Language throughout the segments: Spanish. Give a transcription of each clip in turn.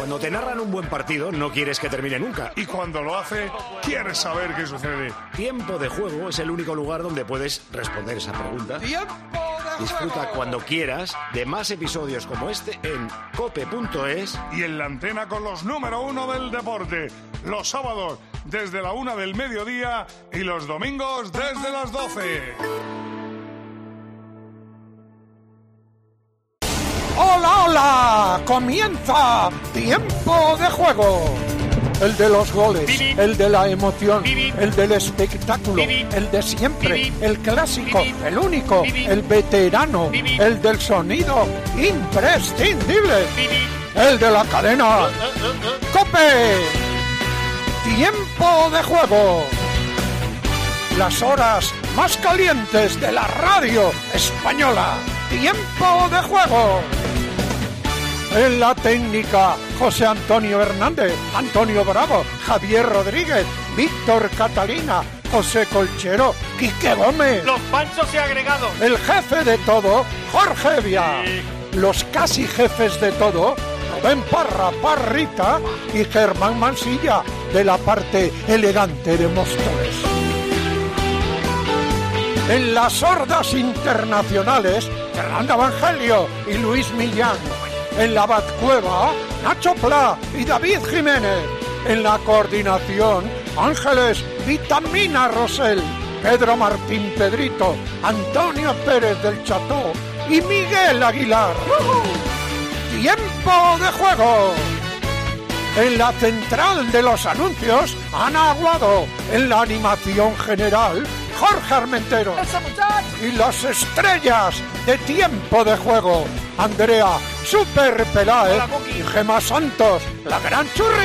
Cuando te narran un buen partido, no quieres que termine nunca. Y cuando lo hace, quieres saber qué sucede. Tiempo de Juego es el único lugar donde puedes responder esa pregunta. ¡Tiempo de Juego! Disfruta cuando quieras de más episodios como este en cope.es. Y en la antena con los número 1 del deporte. Los sábados desde la 1 del mediodía y los domingos desde las 12. ¡Hola, hola! ¡Comienza Tiempo de Juego! El de los goles, el de la emoción, el del espectáculo, el de siempre, el clásico, el único, el veterano, el del sonido imprescindible, el de la cadena ¡COPE! Tiempo de Juego. Las horas más calientes de la radio española. Tiempo de Juego. En la técnica, José Antonio Hernández, Antonio Bravo, Javier Rodríguez, Víctor Catalina, José Colchero, Quique Gómez. Los panchos y agregados. El jefe de todo, Jorge Evia. Los casi jefes de todo, Rubén Parra, Parrita y Germán Mansilla, de la parte elegante de Móstoles. En las sordas internacionales, Fernando Evangelio y Luis Millán. En la Batcueva, Nacho Pla y David Jiménez. En la coordinación, Ángeles Vitamina Rosell, Pedro Martín Pedrito, Antonio Pérez del Cható y Miguel Aguilar. ¡Tiempo de Juego! En la central de los anuncios, Ana Aguado. En la animación general, Jorge Armentero. Y las estrellas de Tiempo de Juego, Andrea Super Peláez y Gemma Santos, la gran Churri.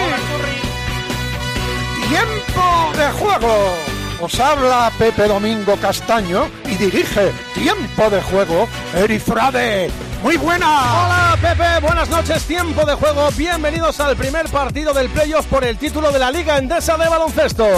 Tiempo de Juego. Os habla Pepe Domingo Castaño y dirige Tiempo de Juego Eri Frade. ¡Muy buena! Hola Pepe, buenas noches, Tiempo de Juego. Bienvenidos al primer partido del playoff por el título de la Liga Endesa de baloncesto.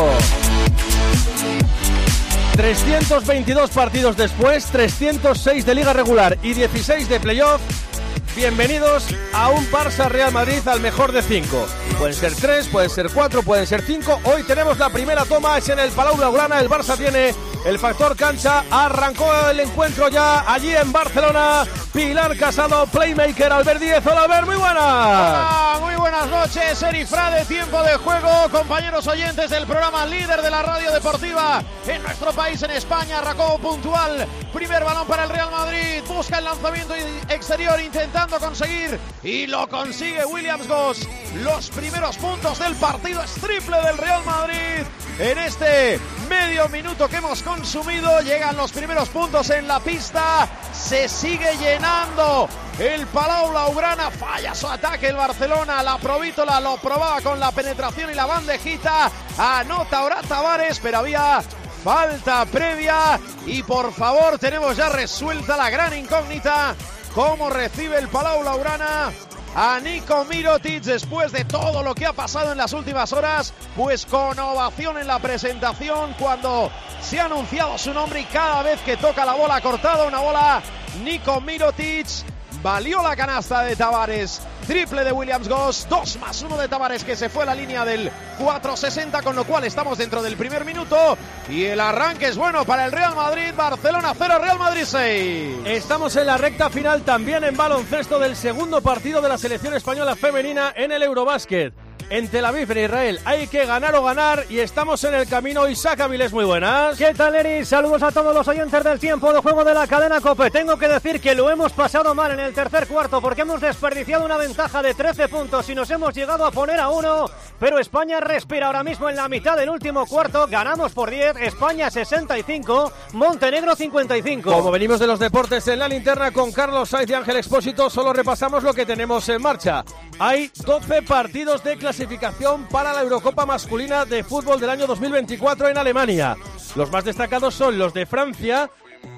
322 partidos después, 306 de Liga regular y 16 de playoff. Bienvenidos a un Barça Real Madrid al mejor de 5. Pueden ser 3, pueden ser 4, pueden ser 5. Hoy tenemos la primera toma, es en el Palau Blaugrana. El Barça tiene el factor cancha. Arrancó el encuentro ya allí en Barcelona. Pilar Casado, Playmaker, Albert Díez. Hola Albert, muy buenas. Hola, muy buenas noches. Eri Frade, Tiempo de Juego. Compañeros oyentes del programa líder de la radio deportiva en nuestro país, en España. Arrancó puntual. Primer balón para el Real Madrid. Busca el lanzamiento exterior intentando conseguir y lo consigue Williams Goss. Los primeros puntos del partido, es triple del Real Madrid. En este medio minuto que hemos consumido llegan los primeros puntos en la pista. Se sigue llenando el Palau Blaugrana. Falla su ataque el Barcelona. La Provítola lo probaba con la penetración y la bandejita. Anota ahora Tavares, pero había falta previa. Y por favor, tenemos ya resuelta la gran incógnita. ¿Cómo recibe el Palau Blaugrana a Niko Mirotic después de todo lo que ha pasado en las últimas horas? Pues con ovación en la presentación cuando se ha anunciado su nombre, y cada vez que toca la bola cortada, una bola Niko Mirotic. Valió la canasta de Tavares, triple de Williams Goss, 2+1 de Tavares, que se fue a la línea del 4.60, con lo cual estamos dentro del primer minuto y el arranque es bueno para el Real Madrid. Barcelona 0, Real Madrid 6. Estamos en la recta final también en baloncesto del segundo partido de la selección española femenina en el Eurobásquet. En Tel Aviv, en Israel, hay que ganar o ganar y estamos en el camino. Isaac Avilés, muy buenas. ¿Qué tal, Eri? Saludos a todos los oyentes del Tiempo de Juego de la cadena COPE. Tengo que decir que lo hemos pasado mal en el tercer cuarto porque hemos desperdiciado una ventaja de 13 puntos y nos hemos llegado a poner a 1, pero España respira ahora mismo en la mitad del último cuarto. Ganamos por 10, España 65, Montenegro 55. Como venimos de los deportes en la linterna con Carlos Sainz y Ángel Expósito, solo repasamos lo que tenemos en marcha. Hay 12 partidos de clasificación para la Eurocopa masculina de fútbol del año 2024 en Alemania. Los más destacados son los de Francia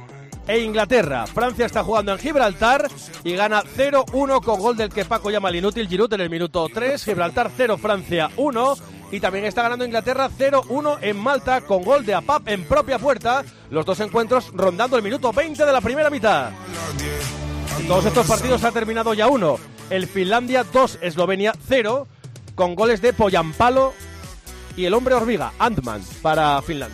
e Inglaterra. Francia está jugando en Gibraltar y gana 0-1 con gol del que Paco llama el inútil Giroud en el minuto 3. Gibraltar 0, Francia 1. Y también está ganando Inglaterra 0-1 en Malta con gol de Apap en propia puerta. Los dos encuentros rondando el minuto 20 de la primera mitad. En todos estos partidos ha terminado ya uno. el Finlandia 2, Eslovenia 0, con goles de Poyampalo y el hombre hormiga, Antman, para Finlandia.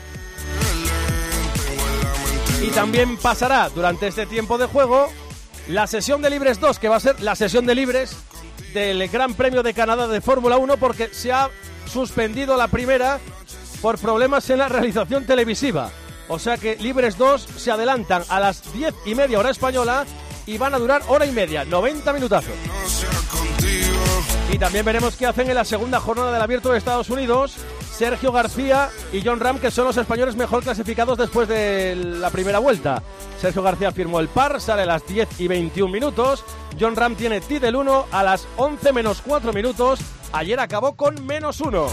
Y también pasará durante este tiempo de juego la sesión de libres 2, que va a ser la sesión de libres del Gran Premio de Canadá de Fórmula 1, porque se ha suspendido la primera por problemas en la realización televisiva. O sea que libres 2 se adelantan a las 10:30 hora española y van a durar hora y media, 90 minutazos. Y también veremos qué hacen en la segunda jornada del Abierto de Estados Unidos Sergio García y Jon Rahm, que son los españoles mejor clasificados después de la primera vuelta. Sergio García firmó el par, sale a las 10:21 minutos. Jon Rahm tiene tee del 1 a las 11 menos 4 minutos. Ayer acabó con -1.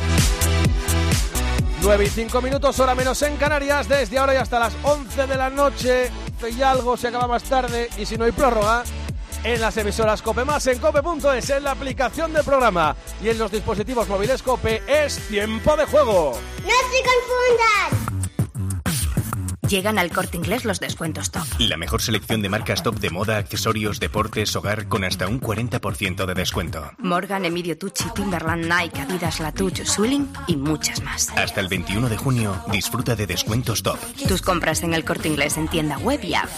9:05 minutos, hora menos en Canarias. Desde ahora y hasta las 11 de la noche. Y algo se acaba más tarde, y si no hay prórroga, en las emisoras COPE+, en COPE.es, en la aplicación del programa y en los dispositivos móviles COPE, es Tiempo de Juego. ¡No se confundan! Llegan al Corte Inglés los descuentos top. La mejor selección de marcas top de moda, accesorios, deportes, hogar, con hasta un 40% de descuento. Morgan, Emilio Tucci, Timberland, Nike, Adidas, Latouche, Swilling y muchas más. Hasta el 21 de junio, disfruta de descuentos top. Tus compras en el Corte Inglés en tienda web y app.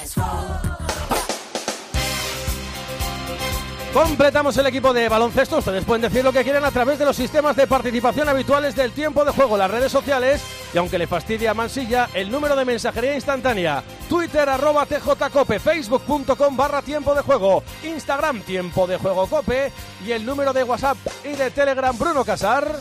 Completamos el equipo de baloncesto. Ustedes pueden decir lo que quieran a través de los sistemas de participación habituales del Tiempo de Juego, las redes sociales, y aunque le fastidie a Mansilla, el número de mensajería instantánea: Twitter @tjcope, facebook.com/Tiempo de Juego, Instagram Tiempo de Juego Cope, y el número de WhatsApp y de Telegram, Bruno Casar,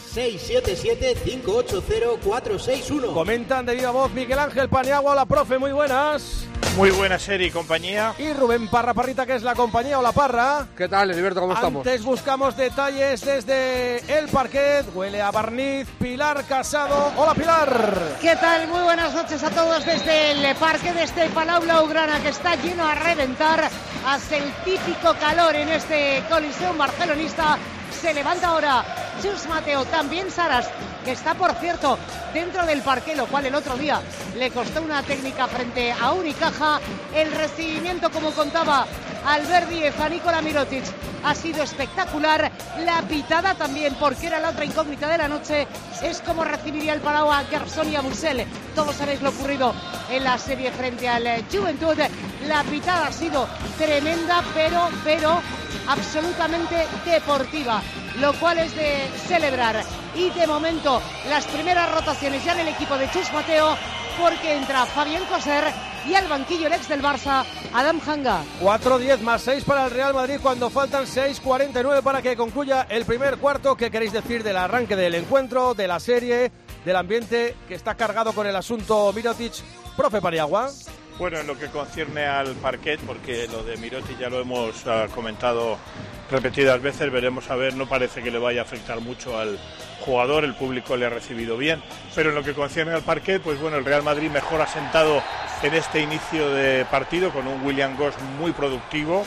677-580-461. Comentan de viva voz Miguel Ángel Paniagua. Hola, profe, muy buenas. Muy buena serie y compañía. Y Rubén Parra Parrita, que es la compañía. Hola, Parra. ¿Qué tal, Heriberto? ¿Cómo estamos? Antes buscamos detalles desde el parquet. Huele a barniz. Pilar Casado. Hola, Pilar. ¿Qué tal? Muy buenas noches a todos desde el parque de este Palau Blaugrana, que está lleno a reventar. Hace el típico calor en este Coliseum barcelonista. Se levanta ahora Chus Mateo, también Saras, que está, por cierto, dentro del parque, lo cual el otro día le costó una técnica frente a Unicaja. El recibimiento, como contaba Alberdi a Nikola Mirotic, ha sido espectacular. La pitada también, porque era la otra incógnita de la noche, es cómo recibiría el Palau a Gerson y a Bussell. Todos sabéis lo ocurrido en la serie frente al Juventud. La pitada ha sido tremenda, pero absolutamente deportiva, lo cual es de celebrar. Y de momento las primeras rotaciones ya en el equipo de Chus Mateo, porque entra Fabián Coser y al banquillo el ex del Barça, Adam Hanga. 4-10 más 6 para el Real Madrid cuando faltan 6:49 para que concluya el primer cuarto. ¿Qué queréis decir del arranque del encuentro, de la serie, del ambiente que está cargado con el asunto Mirotic, profe Paniagua? Bueno, en lo que concierne al parquet, porque lo de Mirotic ya lo hemos comentado repetidas veces, veremos a ver, no parece que le vaya a afectar mucho al jugador, el público le ha recibido bien, pero en lo que concierne al parquet, pues bueno, el Real Madrid mejor asentado en este inicio de partido, con un William Goss muy productivo,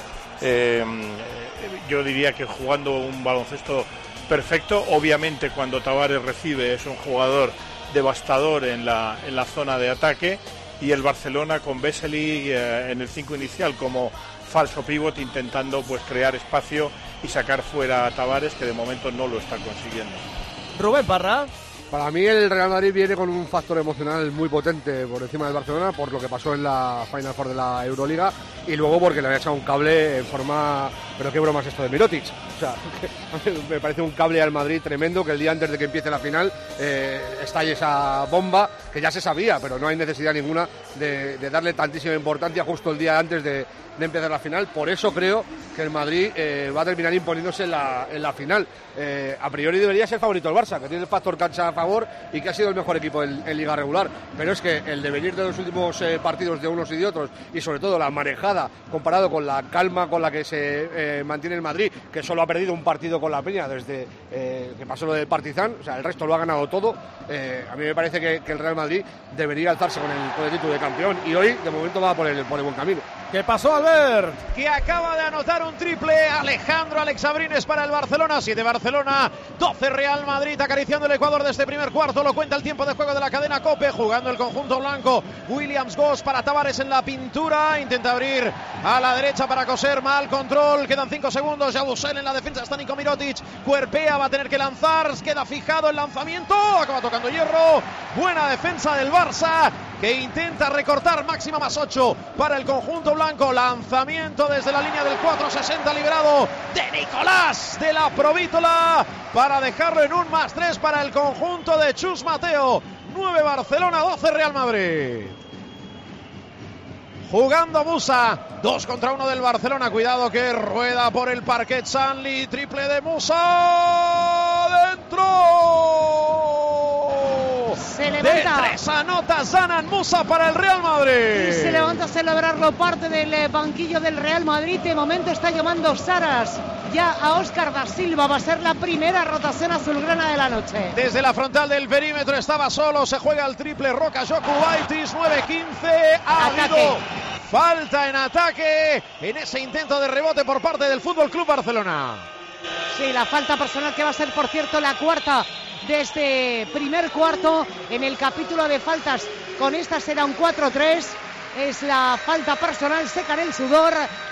yo diría que jugando un baloncesto perfecto. Obviamente cuando Tavares recibe es un jugador devastador en la zona de ataque, y el Barcelona con Vesely en el 5 inicial como falso pívot, intentando pues crear espacio y sacar fuera a Tavares, que de momento no lo está consiguiendo. Rubén Parra. Para mí el Real Madrid viene con un factor emocional muy potente por encima del Barcelona, por lo que pasó en la Final Four de la Euroliga, y luego porque le había echado un cable en forma... Pero qué broma es esto de Mirotic. O sea, me parece un cable al Madrid tremendo, que el día antes de que empiece la final estalle esa bomba, que ya se sabía, pero no hay necesidad ninguna de darle tantísima importancia justo el día antes de empezar la final. Por eso creo que el Madrid va a terminar imponiéndose en la final. A priori debería ser favorito el Barça, que tiene el factor cancha a favor y que ha sido el mejor equipo en liga regular, pero es que el devenir de los últimos partidos de unos y de otros, y sobre todo la manejada comparado con la calma con la que se mantiene el Madrid, que solo ha perdido un partido con la Peña desde que pasó lo del Partizan, o sea, el resto lo ha ganado todo. A mí me parece que el Real Madrid debería alzarse con el título de campeón, y hoy de momento va por el buen camino. ¿Qué pasó, Albert? Que acaba de anotar un triple Alejandro Alexabrines para el Barcelona. 7 Barcelona, 12 Real Madrid, acariciando el Ecuador de este primer cuarto. Lo cuenta el tiempo de juego de la cadena COPE, jugando el conjunto blanco. Williams Goss para Tavares en la pintura. Intenta abrir a la derecha para coser. Mal control. Quedan 5 segundos. Yabusel en la defensa. Está Nico Mirotic. Cuerpea. Va a tener que lanzar. Queda fijado el lanzamiento. Acaba tocando hierro. Buena defensa del Barça, que intenta recortar. Máxima +8 para el conjunto blanco. Lanzamiento desde la línea del 4-60 liberado de Nicolás de la Provítola para dejarlo en un +3 para el conjunto de Chus Mateo. 9 Barcelona, 12 Real Madrid. Jugando Musa, 2 contra 1 del Barcelona. Cuidado que rueda por el parquet Sanli. Triple de Musa. ¡Dentro! Se levanta. De 3 anota Zanan Musa para el Real Madrid. Y se levanta a celebrarlo parte del banquillo del Real Madrid. De momento está llamando Saras ya a Óscar da Silva. Va a ser la primera rotación azulgrana de la noche. Desde la frontal del perímetro estaba solo. Se juega el triple Roca Jokubaitis. 9-15. Ha habido falta en ataque en ese intento de rebote por parte del Fútbol Club Barcelona. Sí, la falta personal, que va a ser, por cierto, la cuarta de este primer cuarto en el capítulo de faltas. Con esta será un 4-3. Es la falta personal, secan el sudor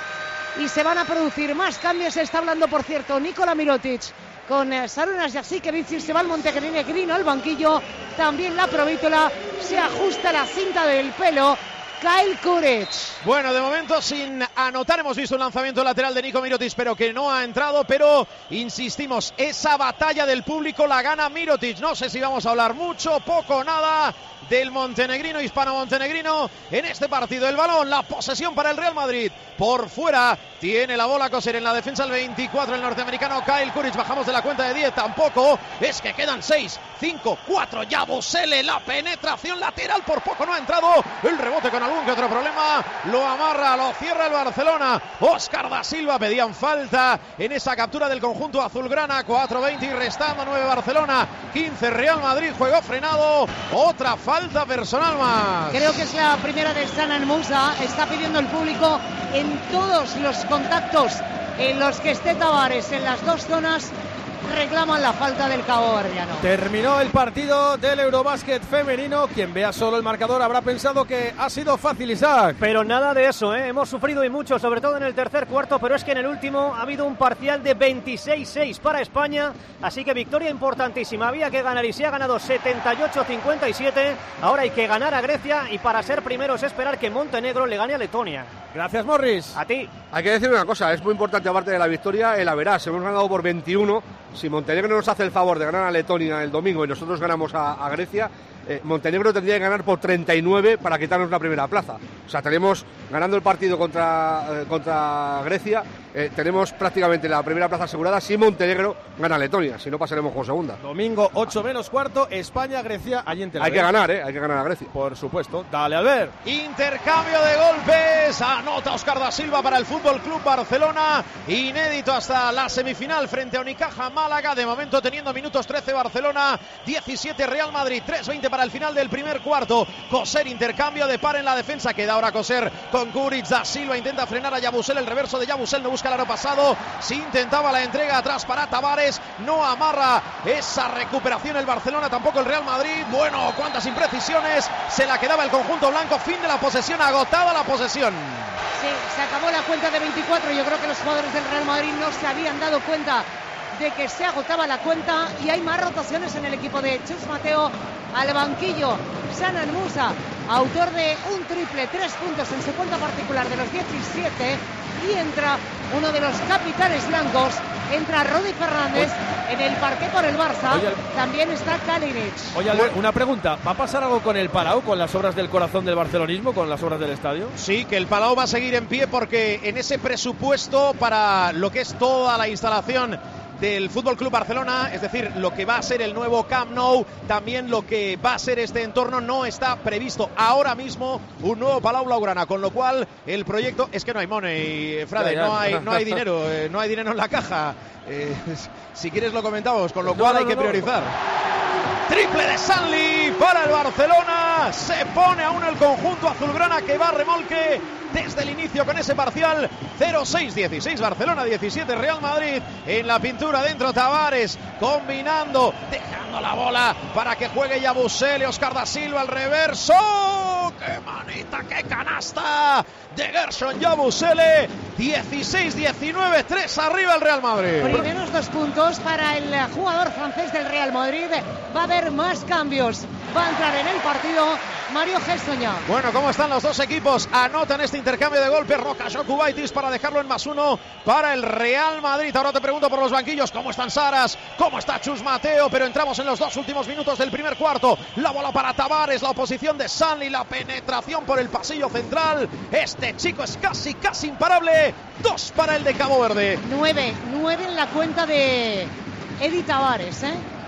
y se van a producir más cambios. Está hablando, por cierto, Nikola Mirotic con Sarunas Jasikevic. Se va el montenegrino al banquillo. También la Provítola. Se ajusta la cinta del pelo Kyle Kuric. Bueno, de momento sin anotar. Hemos visto un lanzamiento lateral de Nico Mirotic, pero que no ha entrado. Pero insistimos, esa batalla del público la gana Mirotic. No sé si vamos a hablar mucho, poco, nada del montenegrino, hispano-montenegrino en este partido. El balón, la posesión para el Real Madrid. Por fuera tiene la bola Coser en la defensa el 24, el norteamericano Kyle Kuric. Bajamos de la cuenta de 10, tampoco. Es que quedan 6, 5, 4. Yabusele, la penetración lateral, por poco no ha entrado. El rebote con algún que otro problema. Lo amarra, lo cierra el Barcelona. Óscar da Silva. Pedían falta en esa captura del conjunto azulgrana. 4-20 y restando 9 Barcelona, 15 Real Madrid. Juego frenado. Otra falta personal más. Creo que es la primera de Zanan Musa. Está pidiendo el público en todos los contactos en los que esté Tavares en las dos zonas. Reclaman la falta del Cabo Verdiano. Terminó el partido del Eurobásquet femenino. Quien vea solo el marcador habrá pensado que ha sido fácil, Isaac. Pero nada de eso, ¿eh? Hemos sufrido y mucho, sobre todo en el tercer cuarto, pero es que en el último ha habido un parcial de 26-6 para España, así que victoria importantísima. Había que ganar y se ha ganado 78-57. Ahora hay que ganar a Grecia y para ser primeros esperar que Montenegro le gane a Letonia. Gracias, Morris. A ti. Hay que decir una cosa, es muy importante, aparte de la victoria, el average. Hemos ganado por 21. Si Montenegro nos hace el favor de ganar a Letonia el domingo y nosotros ganamos a Grecia, Montenegro tendría que ganar por 39 para quitarnos la primera plaza. O sea, tenemos, ganando el partido contra Grecia, tenemos prácticamente la primera plaza asegurada si Montenegro gana a Letonia, si no pasaremos con segunda. Domingo 8-15, España-Grecia, allí en Tel Aviv. Hay que ganar a Grecia. Por supuesto. Dale, Albert. Intercambio de golpes. Anota Óscar da Silva para el Fútbol Club Barcelona. Inédito hasta la semifinal frente a Unicaja Málaga. De momento teniendo minutos 13 Barcelona, 17 Real Madrid, 3:20 para el final del primer cuarto. Coser, intercambio de par en la defensa. Queda ahora Coser con Kuric. Da Silva intenta frenar a Yabusel. El reverso de Yabusel no busca el aro pasado. Si intentaba la entrega atrás para Tavares. No amarra esa recuperación el Barcelona, tampoco el Real Madrid. Bueno, cuántas imprecisiones. Se la quedaba el conjunto blanco. Fin de la posesión, agotada la posesión. Sí, se acabó la cuenta de 24. Yo creo que los jugadores del Real Madrid no se habían dado cuenta de que se agotaba la cuenta y hay más rotaciones en el equipo de Chus Mateo. Al banquillo Zanan Musa, autor de un triple, 3 puntos en su cuenta particular de los 17, y entra uno de los capitanes blancos, entra Rodi Fernández en el parqué por el Barça. También está Kalinic. Oye, Albert, una pregunta, ¿va a pasar algo con el Palau, con las obras del corazón del barcelonismo, con las obras del estadio? Sí, que el Palau va a seguir en pie porque en ese presupuesto para lo que es toda la instalación del Fútbol Club Barcelona, es decir, lo que va a ser el nuevo Camp Nou, también lo que va a ser este entorno, no está previsto ahora mismo un nuevo Palau Blaugrana, con lo cual el proyecto, es que no hay money, Frade, no hay dinero, no hay dinero en la caja. Si quieres lo comentamos, con lo cual hay que priorizar. Triple de Sanli para el Barcelona. Se pone aún el conjunto azulgrana que va a remolque desde el inicio con ese parcial 0-6-16 Barcelona, 17 Real Madrid. En la pintura dentro Tavares, combinando, dejando la bola para que juegue Yabusele. Óscar da Silva al reverso. ¡Qué manita, qué canasta de Gershon Yabusele! 16-19, 3 arriba el Real Madrid. Primeros 2 puntos para el jugador francés del Real Madrid. Va a haber más cambios. Va a entrar en el partido Mario Gershon. Bueno, ¿cómo están los dos equipos? Anotan este intercambio de golpes. Roca Jokubaitis para dejarlo en +1 para el Real Madrid. Ahora te pregunto por los banquillos, ¿cómo están Saras? ¿Cómo está Chus Mateo? Pero entramos en los 2 últimos minutos del primer cuarto. La bola para Tavares, la oposición de Sanli, la penetración por el pasillo central. Este chico es casi imparable. 2 para el de Cabo Verde. 9 en la cuenta de Edi Tavares,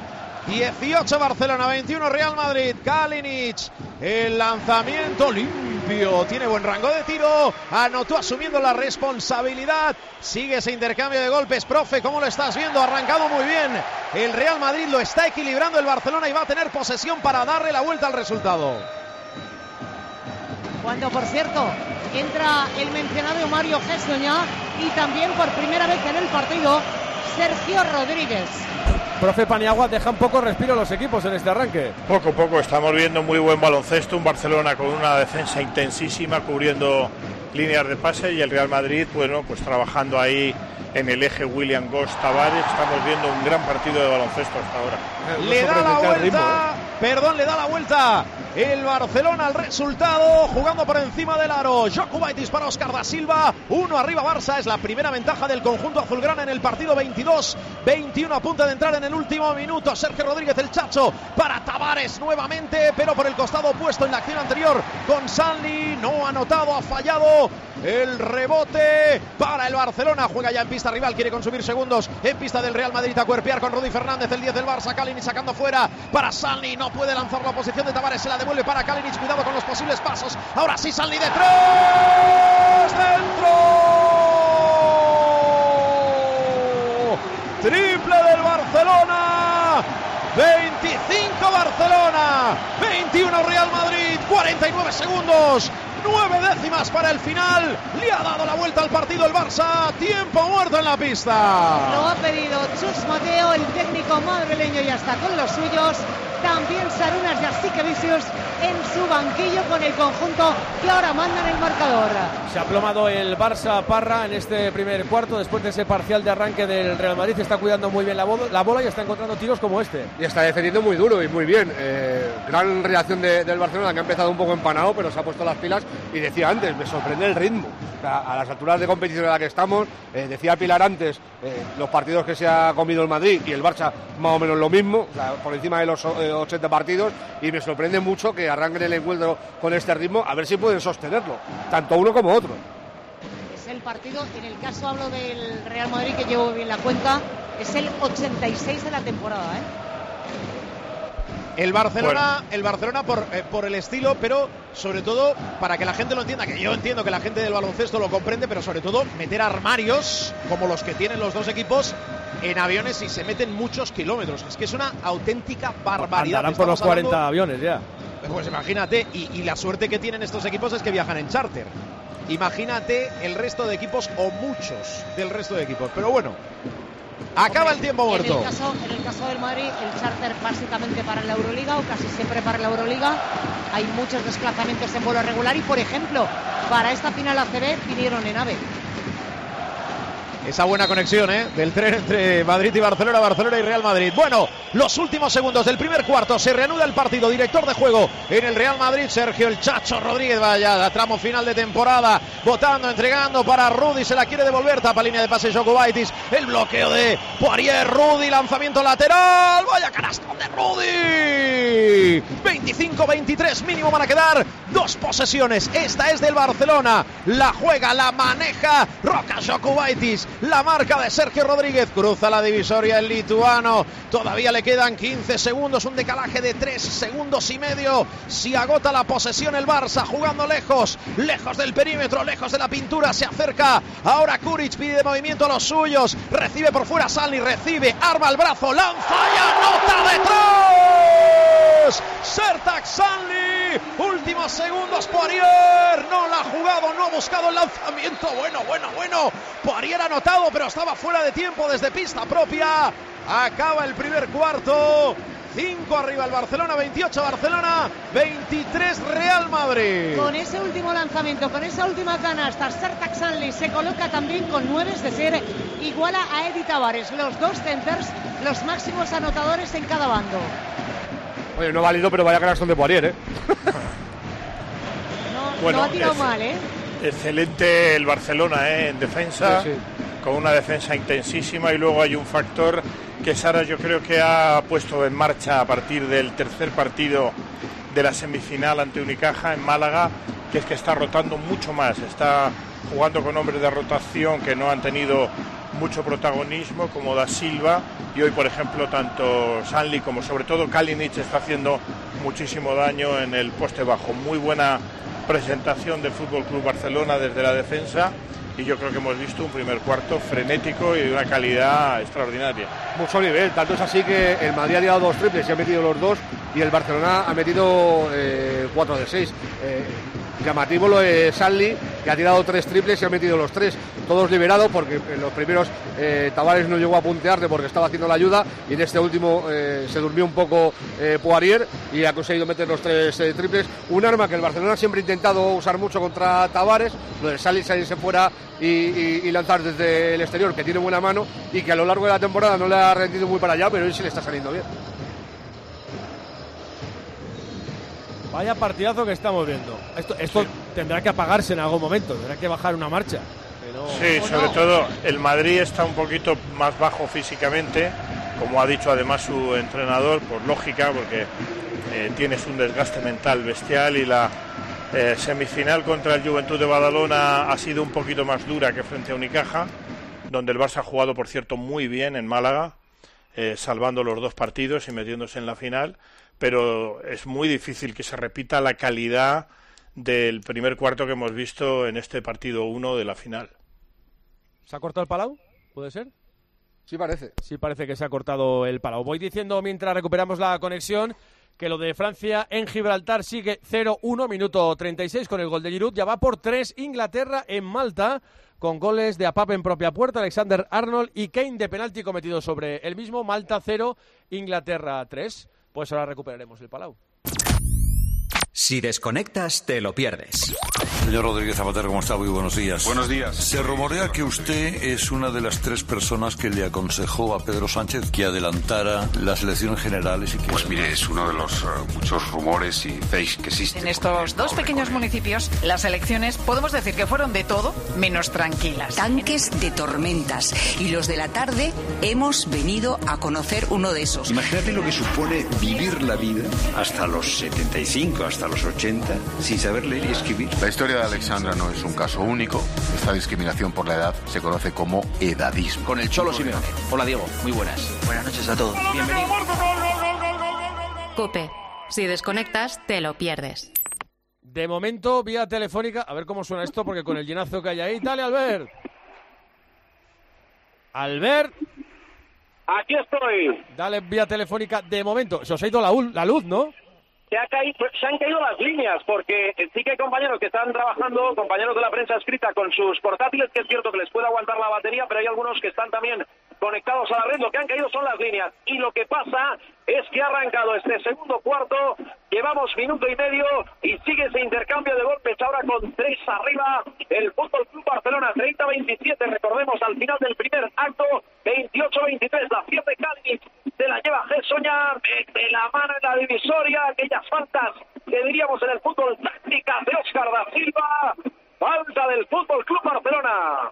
18 Barcelona, 21 Real Madrid. Kalinic, el lanzamiento limpio, tiene buen rango de tiro, anotó asumiendo la responsabilidad. Sigue ese intercambio de golpes, profe, ¿cómo lo estás viendo? Ha arrancado muy bien el Real Madrid, lo está equilibrando el Barcelona y va a tener posesión para darle la vuelta al resultado. Cuando, por cierto, entra el mencionado Mario Gershon y también por primera vez en el partido Sergio Rodríguez. Profe Paniagua, deja un poco respiro a los equipos en este arranque. Poco a poco, estamos viendo muy buen baloncesto, un Barcelona con una defensa intensísima, cubriendo líneas de pase, y el Real Madrid, bueno, pues trabajando ahí en el eje William Goss Tavares. Estamos viendo un gran partido de baloncesto hasta ahora. Le da la vuelta el Barcelona al resultado, jugando por encima del aro. Jokubaitis para Óscar da Silva. 1 arriba Barça, es la primera ventaja del conjunto azulgrana en el partido. 22-21 a punto de entrar en el último minuto. Sergio Rodríguez, el Chacho, para Tavares nuevamente, pero por el costado opuesto en la acción anterior con Sanli. No ha anotado, ha fallado. El rebote para el Barcelona. Juega ya en pista rival, quiere consumir segundos en pista del Real Madrid. A cuerpear con Rudy Fernández, el 10 del Barça. Kalinic sacando fuera para Sanli. No puede lanzar la posición de Tavares, se la devuelve para Kalinic. Cuidado con los posibles pasos. Ahora sí, Sanli de 3. ¡Dentro! Triple del Barcelona. 25 Barcelona, 21 Real Madrid, 49 segundos. 9 décimas para el final. Le ha dado la vuelta al partido el Barça. Tiempo muerto en la pista. Lo ha pedido Chus Mateo, el técnico madrileño, ya está con los suyos. También Sarunas Jasikevičius en su banquillo con el conjunto que ahora manda en el marcador. Se ha aplomado el Barça Parra en este primer cuarto después de ese parcial de arranque del Real Madrid. Está cuidando muy bien la bola y está encontrando tiros como este. Y está defendiendo muy duro y muy bien. Gran reacción del Barcelona, que ha empezado un poco empanado, pero se ha puesto las pilas. Y decía antes, me sorprende el ritmo. O sea, a las alturas de competición en la que estamos, decía Pilar antes, los partidos que se ha comido el Madrid y el Barça más o menos lo mismo, o sea, por encima de los 80 partidos, y me sorprende mucho que arranquen el encuentro con este ritmo, a ver si pueden sostenerlo, tanto uno como otro. Es el partido, en el caso hablo del Real Madrid, que llevo bien la cuenta, es el 86 de la temporada, El Barcelona por el estilo, pero sobre todo para que la gente lo entienda, que yo entiendo que la gente del baloncesto lo comprende, pero sobre todo meter armarios como los que tienen los dos equipos en aviones y se meten muchos kilómetros. Es que es una auténtica barbaridad. Andarán por los 40 aviones ya. Pues imagínate, y la suerte que tienen estos equipos es que viajan en charter. Imagínate el resto de equipos, o muchos del resto de equipos. Pero bueno, acaba el tiempo muerto. En el caso del Madrid, el charter básicamente para la Euroliga, o casi siempre para la Euroliga. Hay muchos desplazamientos en vuelo regular y, por ejemplo, para esta final ACB vinieron en AVE. Esa buena conexión del tren entre Madrid y Barcelona, Barcelona y Real Madrid. Bueno, los últimos segundos del primer cuarto, se reanuda el partido. Director de juego en el Real Madrid, Sergio el Chacho Rodríguez. Vaya, la tramo final de temporada, botando, entregando para Rudy, se la quiere devolver, tapa línea de pase Jokubaitis, el bloqueo de Poirier, Rudy, lanzamiento lateral, vaya canastón de Rudy. 25-23 mínimo van a quedar, 2 posesiones. Esta es del Barcelona, la juega, la maneja Roca Jokubaitis. La marca de Sergio Rodríguez, cruza la divisoria el lituano, todavía le quedan 15 segundos, un decalaje de 3 segundos y medio, si agota la posesión el Barça, jugando lejos del perímetro, lejos de la pintura, se acerca ahora Kuric, pide movimiento a los suyos, recibe por fuera Sanli, arma el brazo, lanza y anota de 3. es Sertac Sanli. Últimos segundos, Poirier no la ha jugado, no ha buscado el lanzamiento. Bueno. Poirier ha anotado, pero estaba fuera de tiempo desde pista propia. Acaba el primer cuarto. 5 arriba el Barcelona, 28 Barcelona, 23 Real Madrid. Con ese último lanzamiento, con esa última canasta, Sertac Sanli se coloca también con 9, es decir, iguala a Edi Tavares. Los dos centers, los máximos anotadores en cada bando. Oye, no ha valido, pero vaya canastón de Poirier, No ha tirado mal, Excelente el Barcelona, en defensa, sí. Con una defensa intensísima, y luego hay un factor que Sara yo creo que ha puesto en marcha a partir del tercer partido de la semifinal ante Unicaja en Málaga, que es que está rotando mucho más, está jugando con hombres de rotación que no han tenido mucho protagonismo, como Da Silva, y hoy por ejemplo tanto Sanli como sobre todo Kalinic está haciendo muchísimo daño en el poste bajo. Muy buena presentación del Fútbol Club Barcelona desde la defensa, y yo creo que hemos visto un primer cuarto frenético y de una calidad extraordinaria. Mucho nivel, tanto es así que el Madrid ha tirado 2 triples y ha metido los 2, y el Barcelona ha metido 4 de 6. Llamativo lo de Sanli, que ha tirado 3 triples y ha metido los 3, todos liberados, porque en los primeros Tavares no llegó a puntearle porque estaba haciendo la ayuda, y en este último se durmió un poco Poirier y ha conseguido meter los 3 triples. Un arma que el Barcelona siempre ha intentado usar mucho contra Tavares, lo de Sanli salirse fuera y lanzar desde el exterior, que tiene buena mano y que a lo largo de la temporada no le ha rendido muy para allá, pero hoy sí le está saliendo bien. Vaya partidazo que estamos viendo. Esto sí. Tendrá que apagarse en algún momento, tendrá que bajar una marcha. Sí, sobre todo el Madrid está un poquito más bajo físicamente, como ha dicho además su entrenador, por lógica, porque tienes un desgaste mental bestial, y la semifinal contra el Juventud de Badalona ha sido un poquito más dura que frente a Unicaja, donde el Barça ha jugado, por cierto, muy bien en Málaga, salvando los 2 partidos y metiéndose en la final, pero es muy difícil que se repita la calidad del primer cuarto que hemos visto en este partido 1 de la final. ¿Se ha cortado el Palau? ¿Puede ser? Sí parece. Sí parece que se ha cortado el Palau. Voy diciendo, mientras recuperamos la conexión, que lo de Francia en Gibraltar sigue 0-1, minuto 36, con el gol de Giroud. Ya va por 3 Inglaterra en Malta, con goles de Apap en propia puerta, Alexander Arnold y Kane de penalti cometido sobre el mismo. Malta 0, Inglaterra 3. Pues ahora recuperaremos el Palau. Si desconectas, te lo pierdes. Señor Rodríguez Zapatero, ¿cómo está? Muy buenos días. Buenos días. Se rumorea que usted es una de las 3 personas que le aconsejó a Pedro Sánchez que adelantara las elecciones generales. Y que pues mire, es uno de los muchos rumores y fakes que existen. En estos 2 pequeños municipios, las elecciones podemos decir que fueron de todo menos tranquilas. Tanques de tormentas. Y los de la tarde hemos venido a conocer uno de esos. Imagínate lo que supone vivir la vida hasta los 75, hasta los 80, sin saber leer y escribir. La historia de Alexandra no es un caso único. Esta discriminación por la edad se conoce como edadismo. Con el Cholo Simeone. Hola Diego, muy buenas. Buenas noches a todos. Bienvenidos. COPE. Si desconectas, te lo pierdes. De momento, vía telefónica, a ver cómo suena esto, porque con el llenazo que hay ahí. Dale, Albert. Albert. Aquí estoy. Dale, vía telefónica de momento. Se os ha ido la luz, ¿no? Se han caído las líneas, porque sí que hay compañeros que están trabajando, compañeros de la prensa escrita con sus portátiles, que es cierto que les puede aguantar la batería, pero hay algunos que están también conectados a la red. Lo que han caído son las líneas, y lo que pasa es que ha arrancado este segundo cuarto, llevamos minuto y medio y sigue ese intercambio de golpes ahora con 3 arriba el Fútbol Club Barcelona, 30-27, recordemos al final del primer acto, 28-23, la 7 Kalinic se la lleva Gessoña, mete la mano en la divisoria, aquellas faltas que diríamos en el fútbol, tácticas de Óscar da Silva, falta del Fútbol Club Barcelona.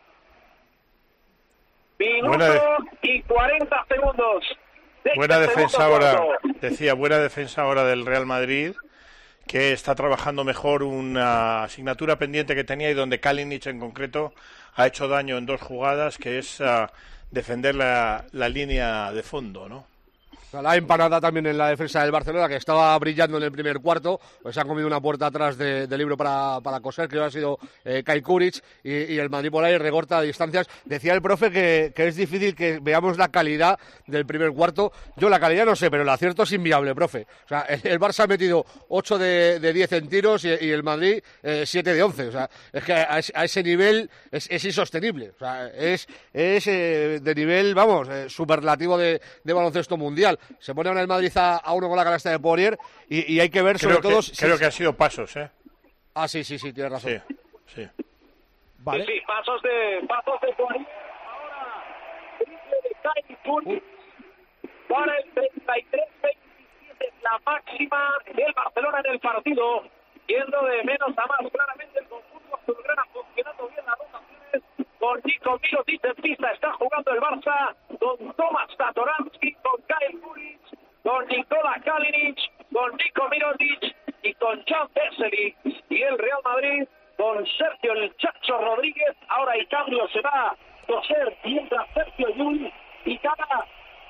Minuto y 40 segundos. Buena defensa ahora, decía, buena defensa ahora del Real Madrid, que está trabajando mejor una asignatura pendiente que tenía y donde Kalinic en concreto ha hecho daño en 2 jugadas, que es defender la línea de fondo, ¿no? La empanada también en la defensa del Barcelona, que estaba brillando en el primer cuarto, pues se ha comido una puerta atrás de libro para coser, que ha sido Kyle Kuric, y el Madrid por ahí recorta distancias. Decía el profe que es difícil que veamos la calidad del primer cuarto. Yo la calidad no sé, pero el acierto es inviable, profe. O sea, el Barça ha metido 8 de 10 en tiros y el Madrid 7 de 11. O sea, es que a ese nivel es insostenible. O sea, es de nivel, vamos, superlativo de baloncesto mundial. Se pone ahora el Madrid a uno con la canasta de Poirier y hay que ver sobre todo... Creo que ha sido pasos, ¿eh? Ah, sí, tienes razón. Sí. Vale. Sí, pasos de Poirier. Ahora, triple de Kyle Kuric para el 33-27, la máxima del Barcelona en el partido, yendo de menos a más. Claramente el conjunto azulgrana funcionando bien las rotaciones. Con Niko Mirotic en pista está jugando el Barça, con Tomas Satoransky, con Kyle Kuric, con Nikola Kalinic, con Niko Mirotic y con Jan Vesely. Y el Real Madrid con Sergio el Chacho Rodríguez. Ahora el cambio se va a coser mientras Sergio Llull y cada...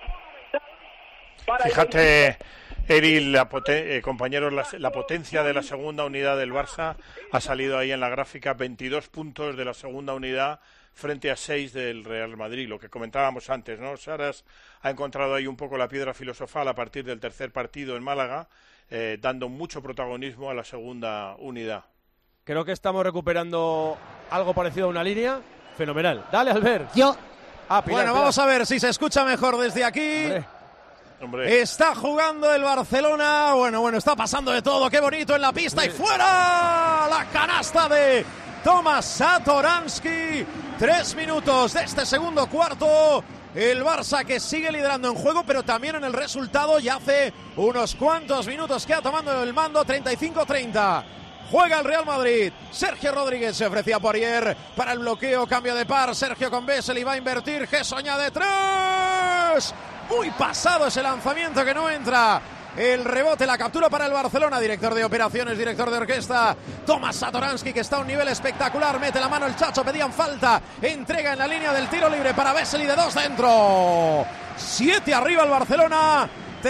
Fíjate, Eri, compañeros, la potencia de la segunda unidad del Barça ha salido ahí en la gráfica, 22 puntos de la segunda unidad frente a 6 del Real Madrid, lo que comentábamos antes, ¿no? Saras ha encontrado ahí un poco la piedra filosofal a partir del tercer partido en Málaga, dando mucho protagonismo a la segunda unidad. Creo que estamos recuperando algo parecido a una línea. Fenomenal. Dale, Albert. Pilar, bueno, vamos a ver si se escucha mejor desde aquí. Hombre. Está jugando el Barcelona. Bueno, está pasando de todo. Qué bonito en la pista. Y fuera la canasta de Tomas Satoransky. 3 minutos de este segundo cuarto. El Barça que sigue liderando en juego, pero también en el resultado. Ya hace unos cuantos minutos que ha tomado el mando. 35-30. Juega el Real Madrid. Sergio Rodríguez se ofrecía a Poirier para el bloqueo. Cambio de par. Sergio con Vesely va a invertir. Gessoña de 3. Muy pasado ese lanzamiento que no entra. El rebote, la captura para el Barcelona. Director de operaciones, director de orquesta, Tomas Satoransky, que está a un nivel espectacular. Mete la mano el Chacho, pedían falta. Entrega en la línea del tiro libre para Vesely de 2 dentro. 7 arriba el Barcelona.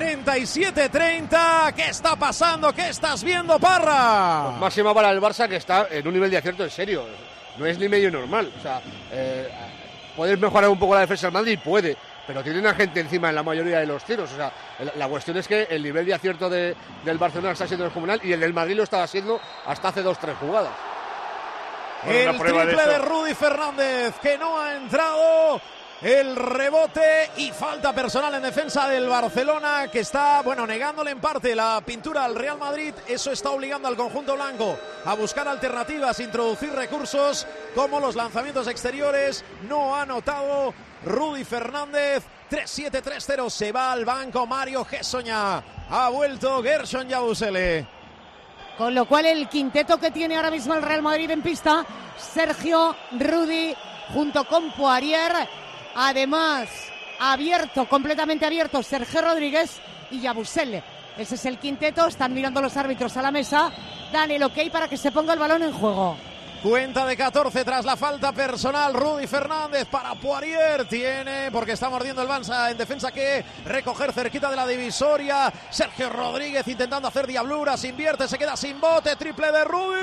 37-30. ¿Qué está pasando? ¿Qué estás viendo, Parra? Pues máxima para el Barça, que está en un nivel de acierto en serio. No es ni medio normal. O sea, puedes mejorar un poco la defensa del Madrid, puede, pero tienen a gente encima en la mayoría de los tiros. O sea, la cuestión es que el nivel de acierto del Barcelona está siendo descomunal y el del Madrid lo estaba haciendo hasta hace 2-3 jugadas. Bueno, el triple de Rudy Fernández, que no ha entrado. El rebote y falta personal en defensa del Barcelona, que está, negándole en parte la pintura al Real Madrid. Eso está obligando al conjunto blanco a buscar alternativas, introducir recursos como los lanzamientos exteriores. No ha anotado Rudy Fernández. 3-7, 3-0. Se va al banco Mario Gessoña. Ha vuelto Gershon Yabusele. Con lo cual el quinteto que tiene ahora mismo el Real Madrid en pista: Sergio, Rudy, junto con Poirier. Además, completamente abierto, Sergio Rodríguez y Yabusele. Ese es el quinteto. Están mirando los árbitros a la mesa. Dan el ok para que se ponga el balón en juego. Cuenta de 14 tras la falta personal. Rudy Fernández para Poirier. Porque está mordiendo el Barça en defensa, que recoger cerquita de la divisoria. Sergio Rodríguez intentando hacer diabluras. Invierte, se queda sin bote. Triple de Rudy.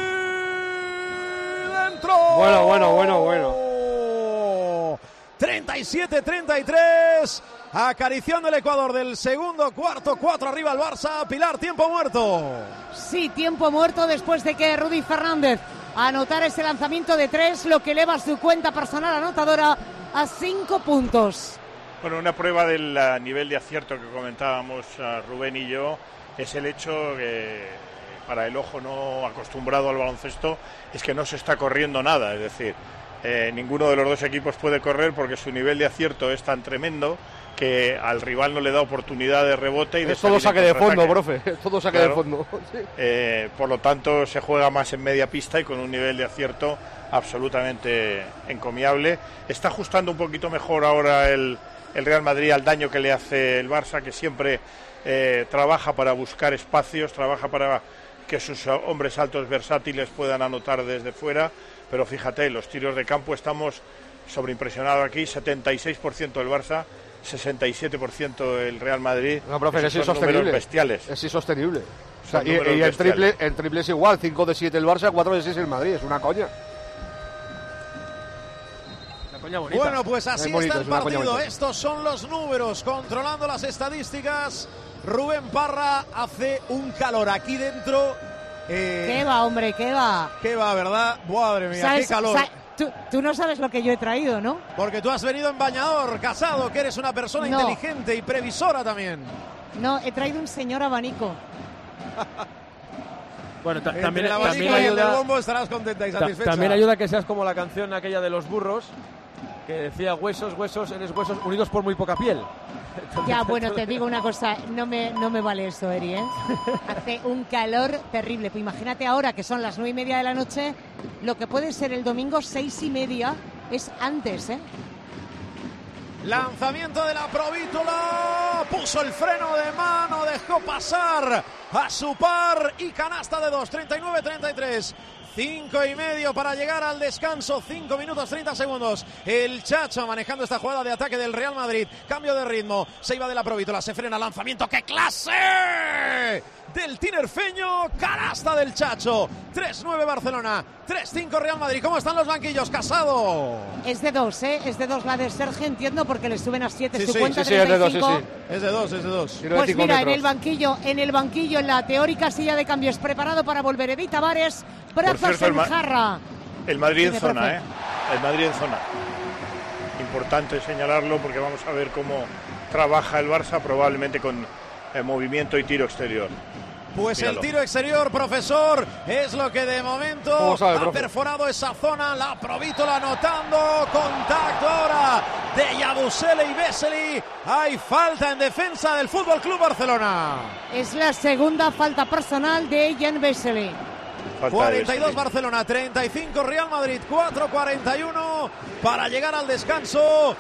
Dentro. Bueno. 37-33, acariciando el Ecuador del segundo cuarto, 4 arriba el Barça. Pilar, tiempo muerto. Sí, tiempo muerto después de que Rudy Fernández anotara ese lanzamiento de 3, lo que eleva su cuenta personal anotadora a 5 puntos. Bueno, una prueba del nivel de acierto que comentábamos Rubén y yo es el hecho que para el ojo no acostumbrado al baloncesto es que no se está corriendo nada, es decir, ninguno de los dos equipos puede correr porque su nivel de acierto es tan tremendo que al rival no le da oportunidad de rebote. Y de todo saque de fondo, profe. Todo saque de fondo. Por lo tanto, se juega más en media pista y con un nivel de acierto absolutamente encomiable. Está ajustando un poquito mejor ahora el Real Madrid al daño que le hace el Barça, que siempre trabaja para buscar espacios, trabaja para que sus hombres altos versátiles puedan anotar desde fuera. Pero fíjate, los tiros de campo estamos sobreimpresionados aquí, 76% del Barça, 67% el Real Madrid. No, profe, es son insostenible. números bestiales. Es insostenible. O sea, Son y números en triple es igual, 5 de 7 el Barça, 4 de 6 el Madrid, es una coña. Bueno, pues así bonito, está el partido. Estos son los números, controlando las estadísticas. Rubén Parra, hace un calor aquí dentro. ¿Qué va, hombre? ¿Qué va? ¿Qué va, verdad? Madre mía, qué calor. Tú no sabes lo que yo he traído, ¿no? Porque tú has venido en bañador, Casado, que eres una persona inteligente y previsora también. No, he traído un señor abanico. Bueno, también ayuda. El bombo estarás contenta y satisfecha. También ayuda que seas como la canción aquella de los burros, que decía huesos, huesos, eres huesos unidos por muy poca piel. Ya, bueno, te digo una cosa, no me vale eso, Eri, ¿eh? Hace un calor terrible. Pues imagínate ahora que son las 9:30 de la noche, lo que puede ser el domingo 6:30 es antes, ¿eh? Lanzamiento de la Provítola, puso el freno de mano, dejó pasar a su par y canasta de 2, 39-33. 5:30 para llegar al descanso, 5 minutos 30 segundos. El Chacho manejando esta jugada de ataque del Real Madrid. Cambio de ritmo, se iba de la Provítola, se frena, lanzamiento, ¡qué clase! Del tinerfeño, canasta del Chacho. 3-9 Barcelona, 3-5 Real Madrid. ¿Cómo están los banquillos, Casado? Es de 2, ¿eh? Es de 2 la de Sergio, entiendo, porque le suben a 7 su cuenta, sí, 35. Es de 2, es de 2. Pues mira, en el banquillo, en la teórica silla de cambios, preparado para volver Edith Tavares, brazos en jarra. El Madrid en zona, ¿eh? El Madrid en zona. Importante señalarlo porque vamos a ver cómo trabaja el Barça, probablemente con movimiento y tiro exterior. Pues Míralo. El tiro exterior, profesor, es lo que de momento ha perforado esa zona. La Provítola anotando, contacto ahora de Yabusele y Vesely. Hay falta en defensa del Fútbol Club Barcelona. Es la segunda falta personal de Jan Vesely. 42 Barcelona, 35 Real Madrid, 4:41 para llegar al descanso.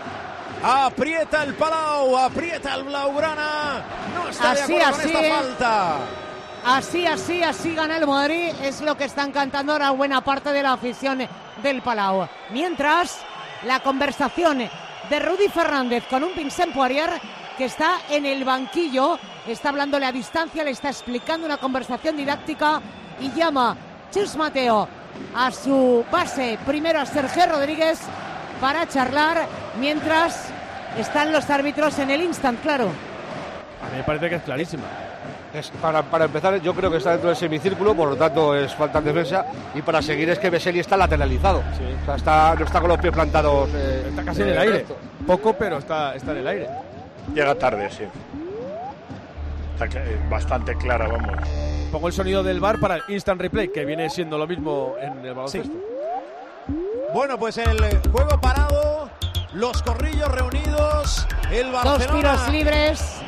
Aprieta el Palau, aprieta el Blaugrana. No está de acuerdo con esta falta. Así gana el Madrid. Es lo que están cantando ahora buena parte de la afición del Palau. Mientras, la conversación de Rudy Fernández con un Vincent Poirier que está en el banquillo. Está hablándole a distancia, le está explicando una conversación didáctica y llama Chus Mateo a su base, primero a Sergio Rodríguez, para charlar, mientras están los árbitros en el instant, claro. A mí me parece que es clarísima. Para empezar, yo creo que está dentro del semicírculo, por lo tanto es falta en defensa, y para seguir es que Vesely está lateralizado. Sí. O sea, no está con los pies plantados. Está casi en el aire. Poco, pero está en el aire. Llega tarde, sí. Está bastante clara, vamos. Pongo el sonido del VAR para el instant replay, que viene siendo lo mismo en el baloncesto. Sí. Bueno, pues el juego parado, los corrillos reunidos, el Barcelona. Dos tiros libres.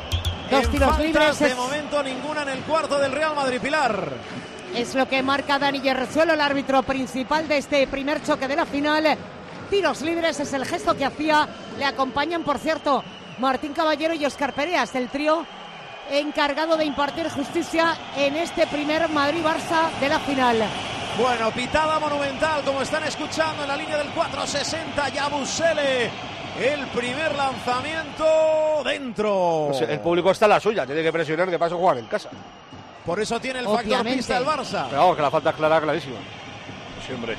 De momento ninguna en el cuarto del Real Madrid, Pilar. Es lo que marca Dani Yerrezuelo, el árbitro principal de este primer choque de la final. Tiros libres es el gesto que hacía. Le acompañan, por cierto, Martín Caballero y Óscar Pereas, el trío encargado de impartir justicia en este primer Madrid-Barça de la final. Bueno, pitada monumental, como están escuchando en la línea del 460, Yabusele. El primer lanzamiento dentro. Pues el público está en la suya, tiene que presionar, de paso jugar en casa. Por eso tiene el factor pista el Barça. Pero vamos, que la falta es clara, clarísima. Sí, hombre.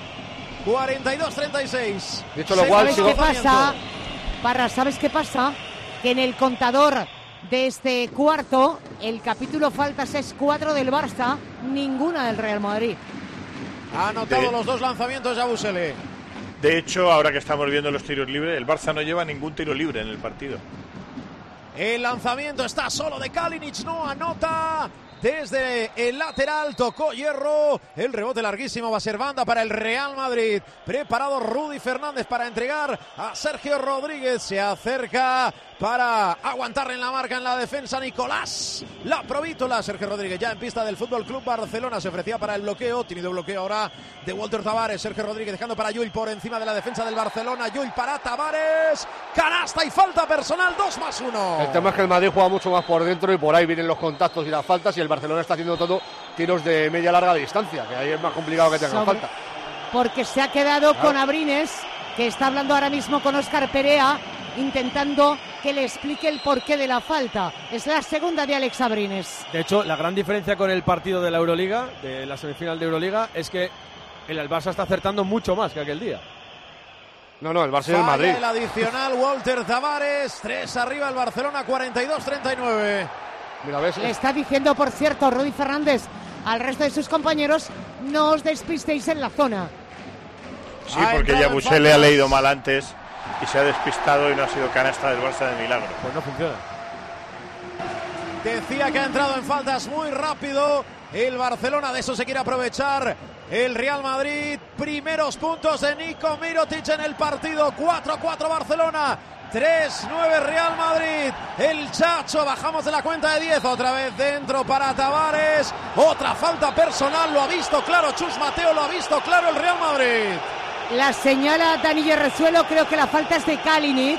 42-36. Dicho lo cual, ¿sabes qué pasa? Parra, ¿sabes qué pasa? Que en el contador de este cuarto, el capítulo faltas es 4 del Barça, ninguna del Real Madrid. Ha anotado los dos lanzamientos Yabusele. De hecho, ahora que estamos viendo los tiros libres, el Barça no lleva ningún tiro libre en el partido. El lanzamiento está solo de Kalinic, no anota. Desde el lateral tocó hierro. El rebote larguísimo va a ser banda para el Real Madrid. Preparado Rudy Fernández para entregar a Sergio Rodríguez. Se acerca para aguantarle en la marca en la defensa Nicolás. La Provítola. Sergio Rodríguez ya en pista del Fútbol Club Barcelona. Se ofrecía para el bloqueo. Tímido bloqueo ahora de Walter Tavares. Sergio Rodríguez dejando para Llull por encima de la defensa del Barcelona. Llull para Tavares. Canasta y falta personal. 2+1. El tema es que el Madrid juega mucho más por dentro y por ahí vienen los contactos y las faltas, y el Barcelona está haciendo todo tiros de media larga distancia, que ahí es más complicado que tengan falta. Porque se ha quedado con Abrines, que está hablando ahora mismo con Óscar Perea, intentando que le explique el porqué de la falta. Es la segunda de Alex Abrines. De hecho, la gran diferencia con el partido de la Euroliga, de la semifinal de Euroliga, es que el Barça está acertando mucho más que aquel día. No, el Barça y el Madrid. El adicional Walter Tavares, 3 arriba el Barcelona, 42-39. Mira, ¿ves? Le está diciendo, por cierto, Rudy Fernández al resto de sus compañeros, no os despistéis en la zona. Sí, porque Yabusele le ha leído mal antes y se ha despistado y no ha sido canasta del Barça de milagro. Pues no funciona. Decía que ha entrado en faltas muy rápido el Barcelona, de eso se quiere aprovechar el Real Madrid. Primeros puntos de Niko Mirotic en el partido. 4-4 Barcelona, 3-9 Real Madrid. El Chacho, bajamos de la cuenta de 10, otra vez dentro para Tavares. Otra falta personal, lo ha visto claro Chus Mateo, lo ha visto claro el Real Madrid. La señala Dani Yerrezuelo, creo que la falta es de Kalinic.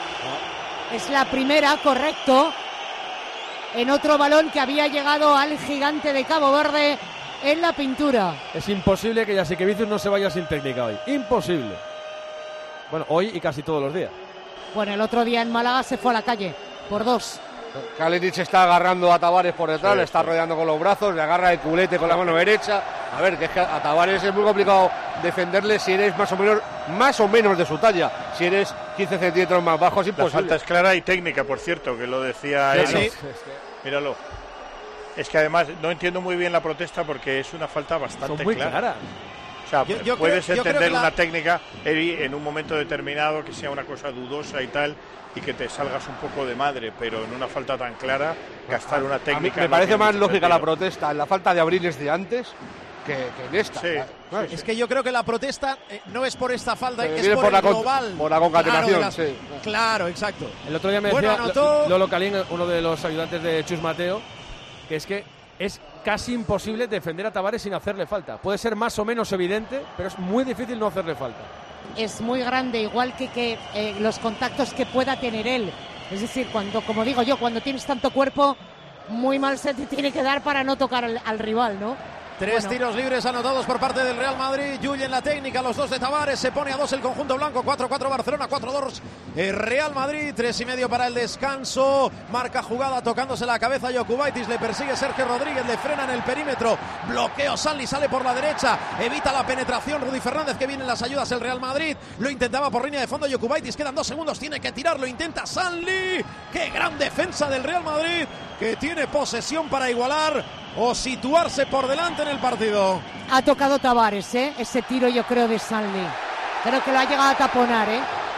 Es la primera, correcto. En otro balón que había llegado al gigante de Cabo Verde en la pintura. Es imposible que Jasikevičius no se vaya sin técnica hoy. Imposible. Bueno, hoy y casi todos los días. Bueno, el otro día en Málaga se fue a la calle por 2. Kalinic está agarrando a Tavares por detrás, le está rodeando con los brazos, le agarra el culete con la mano derecha. A ver, que es que a Tavares es muy complicado defenderle si eres más o menos de su talla. Si eres 15 centímetros más bajo, es imposible. La falta es clara y técnica, por cierto, que lo decía él. Sí. Míralo. Es que además no entiendo muy bien la protesta porque es una falta bastante clara. O sea, puedes entender una técnica en un momento determinado que sea una cosa dudosa y tal, y que te salgas un poco de madre, pero en una falta tan clara, gastar una técnica... me parece más lógica la protesta en la falta de Abrines de antes que en esta. Sí. Es que yo creo que la protesta no es por esta falta, es por el global. Por la concatenación, sí. Claro, exacto. El otro día me decía Lolo Calín, uno de los ayudantes de Chus Mateo, que es casi imposible defender a Tavares sin hacerle falta. Puede ser más o menos evidente, pero es muy difícil no hacerle falta. Es muy grande, igual que los contactos que pueda tener él. Es decir, como digo yo, cuando tienes tanto cuerpo, muy mal se te tiene que dar para no tocar al rival, ¿no? 3 tiros libres anotados por parte del Real Madrid. Yuy en la técnica, los 2 de Tavares. Se pone a 2 el conjunto blanco. 4-4 Barcelona, 4-2 Real Madrid. 3,5 para el descanso. Marca jugada tocándose la cabeza Jokubaitis. Le persigue Sergio Rodríguez. Le frena en el perímetro. Bloqueo Sanli. Sale por la derecha. Evita la penetración Rudy Fernández, que viene en las ayudas el Real Madrid. Lo intentaba por línea de fondo Jokubaitis. Quedan 2 segundos. Tiene que tirarlo. Intenta Sanli. ¡Qué gran defensa del Real Madrid! Que tiene posesión para igualar o situarse por delante en el partido. Ha tocado Tavares, ese tiro, yo creo, de Sanli. Creo que lo ha llegado a taponar,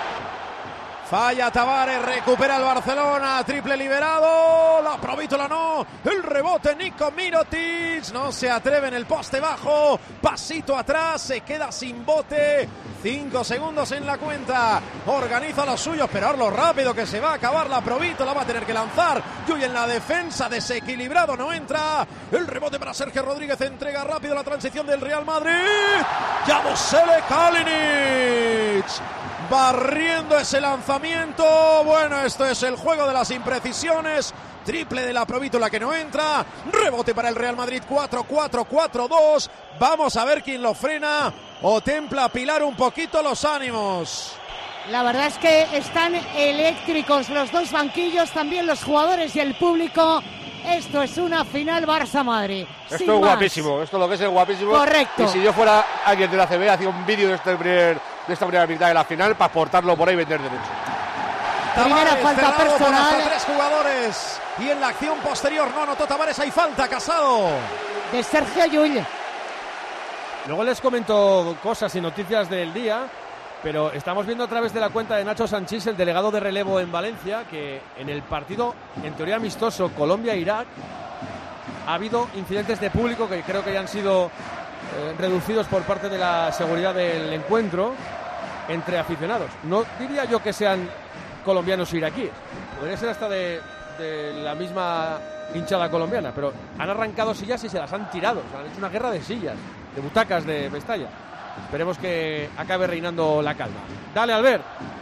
Falla Tavares, recupera el Barcelona, triple liberado, la Provítola no, el rebote Niko Mirotic, no se atreve en el poste bajo, pasito atrás, se queda sin bote, 5 segundos en la cuenta, organiza lo suyo, esperarlo rápido que se va a acabar la Provítola, va a tener que lanzar, Yuy en la defensa, desequilibrado, no entra, el rebote para Sergio Rodríguez, entrega rápido la transición del Real Madrid, Yabusele Kalinic, barriendo ese lanzamiento. Bueno, esto es el juego de las imprecisiones. Triple de la Provítola que no entra. Rebote para el Real Madrid. 4-4-4-2. Vamos a ver quién lo frena o templa a Pilar un poquito los ánimos. La verdad es que están eléctricos los dos banquillos, también los jugadores y el público. Esto es una final Barça-Madrid. Esto es guapísimo, esto lo que es guapísimo. Correcto. Y si yo fuera alguien de la CB, hacía un vídeo de esta primera mitad de la final para portarlo por ahí y vender derecho. Primera falta personal. Hasta 3 jugadores. Y en la acción posterior no anotó Tavares, hay falta, Casado. De Sergio Llull. Luego les comento cosas y noticias del día, pero estamos viendo a través de la cuenta de Nacho Sanchís, el delegado de relevo en Valencia, que en el partido, en teoría amistoso, Colombia-Irak, ha habido incidentes de público que creo que ya han sido reducidos por parte de la seguridad del encuentro entre aficionados. No diría yo que sean colombianos o iraquíes, podría ser hasta de la misma hinchada colombiana, pero han arrancado sillas y se las han tirado, o sea, han hecho una guerra de sillas, de butacas de Mestalla. Esperemos que acabe reinando la calma. Dale, Albert.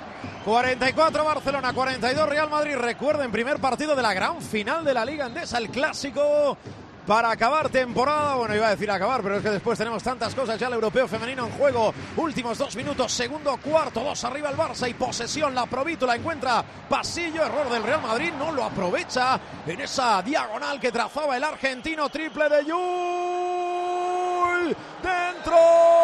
44 Barcelona, 42 Real Madrid. Recuerden, primer partido de la gran final de la Liga Endesa, el clásico para acabar temporada. Bueno, iba a decir acabar, pero es que después tenemos tantas cosas. Ya el europeo femenino en juego. Últimos 2 minutos, segundo cuarto, 2 arriba el Barça y posesión. La Provítola encuentra pasillo, error del Real Madrid, no lo aprovecha en esa diagonal que trazaba el argentino. Triple de Llull, dentro.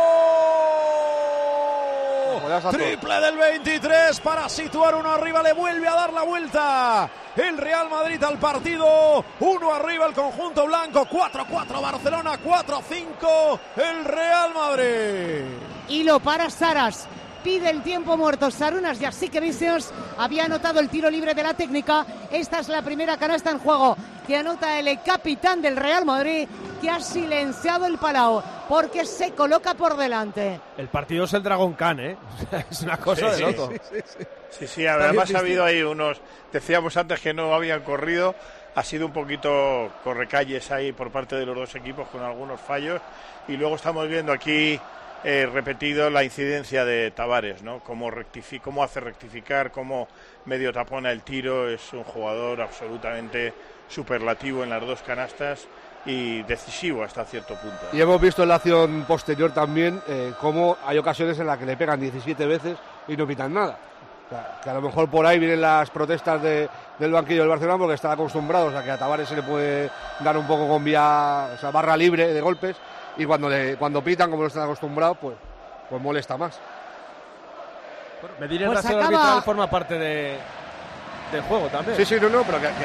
Triple del 23 para situar uno arriba, le vuelve a dar la vuelta el Real Madrid al partido. 1 arriba el conjunto blanco, 4-4 Barcelona, 4-5 el Real Madrid. Y lo para Saras. Pide el tiempo muerto Sarunas y así que Vicios había anotado el tiro libre de la técnica. Esta es la primera canasta en juego que anota el capitán del Real Madrid, que ha silenciado el Palau porque se coloca por delante. El partido es el Dragon Khan, ¿eh? Es una cosa de loco. Sí, además ha habido ahí unos, decíamos antes que no habían corrido, ha sido un poquito correcalles ahí por parte de los dos equipos con algunos fallos, y luego estamos viendo aquí repetido la incidencia de Tavares, ¿no? Cómo hace rectificar, cómo medio tapona el tiro. Es un jugador absolutamente superlativo en las dos canastas y decisivo hasta cierto punto. Y hemos visto en la acción posterior también cómo hay ocasiones en las que le pegan 17 veces y no pitan nada. O sea, que a lo mejor por ahí vienen las protestas del banquillo del Barcelona, porque están acostumbrados a que a Tavares se le puede dar un poco con barra libre de golpes, y cuando pitan, como no están acostumbrados, pues molesta más. Bueno, medir el rasero arbitral forma parte del juego también. Sí, pero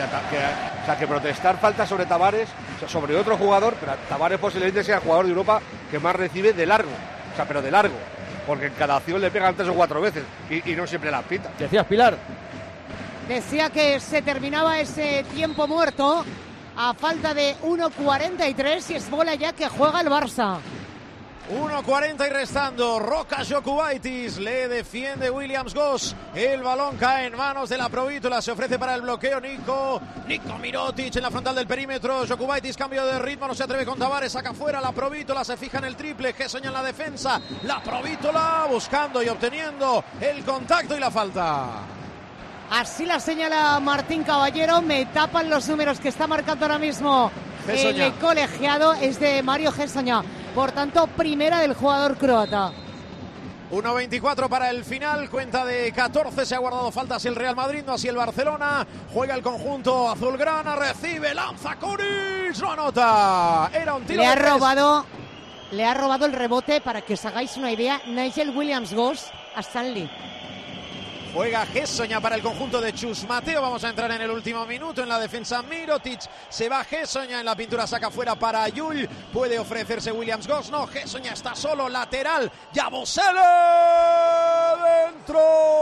que protestar falta sobre Tavares, o sea, sobre otro jugador, pero Tavares posiblemente sea el jugador de Europa que más recibe de largo, o sea, pero de largo, porque en cada acción le pegan 3 o 4 veces y no siempre las pita. ¿Decías, Pilar? Decía que se terminaba ese tiempo muerto a falta de 1:43 y es bola ya que juega el Barça. 1:40 y restando. Roca Jokubaitis le defiende Williams Goss. El balón cae en manos de la Provítola. Se ofrece para el bloqueo Nico Mirotic en la frontal del perímetro. Jokubaitis, cambio de ritmo, no se atreve con Tavares. Saca fuera la Provítola. Se fija en el triple. Gessoña en la defensa. La Provítola buscando y obteniendo el contacto y la falta. Así la señala Martín Caballero. Me tapan los números que está marcando ahora mismo el colegiado. Es de Mario Gessoña. Por tanto, primera del jugador croata. 1:24 para el final, cuenta de 14, se ha guardado faltas el Real Madrid, no así el Barcelona. Juega el conjunto azulgrana, recibe, lanza Kuric, no anota. Era un tiro. Le ha robado el rebote, para que os hagáis una idea, Nigel Williams-Goss a Stanley. Juega Gessoña para el conjunto de Chus Mateo. Vamos a entrar en el último minuto. En la defensa Mirotic. Se va Gessoña en la pintura. Saca fuera para Llull. Puede ofrecerse Williams Goss. No, Gessoña está solo. Lateral. Yabusele dentro.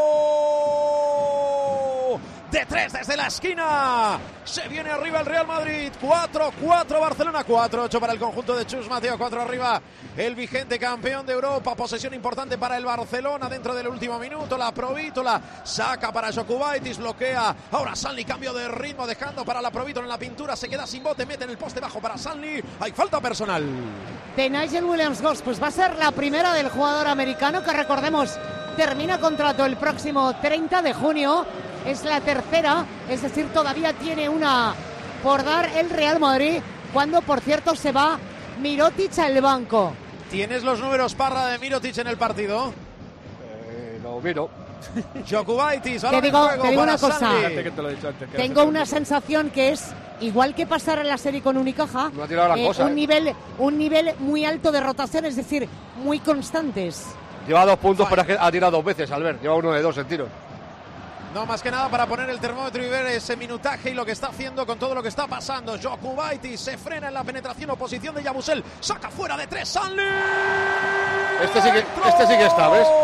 De 3 desde la esquina. Se viene arriba el Real Madrid. 4-4 Barcelona. 4-8 para el conjunto de Chus Mateo. 4 arriba el vigente campeón de Europa. Posesión importante para el Barcelona dentro del último minuto. La Provítola saca para Jokubaitis. Bloquea. Ahora Stanley, cambio de ritmo. Dejando para la Provítola en la pintura. Se queda sin bote. Mete en el poste bajo para Stanley. Hay falta personal de Nigel Williams-Goss. Pues va a ser la primera del jugador americano, que recordemos termina contrato el próximo 30 de junio. Es la tercera, es decir, todavía tiene una por dar el Real Madrid, cuando por cierto se va Mirotic al banco. ¿Tienes los números, Parra, de Mirotic en el partido? Lo miro. Jokubaitis, te digo una cosa. Tengo una sensación que es igual que pasar en la serie con Unicaja, no ha tirado la cosa, un nivel muy alto de rotación, es decir, muy constantes. Lleva 2 puntos, pero ha tirado 2 veces, Albert. Lleva 1 de 2 en tiros. No, más que nada para poner el termómetro y ver ese minutaje y lo que está haciendo con todo lo que está pasando. Jokubaitis se frena en la penetración, oposición de Yabusel. Saca fuera de 3, Stanley. Este sí que está, ¿ves?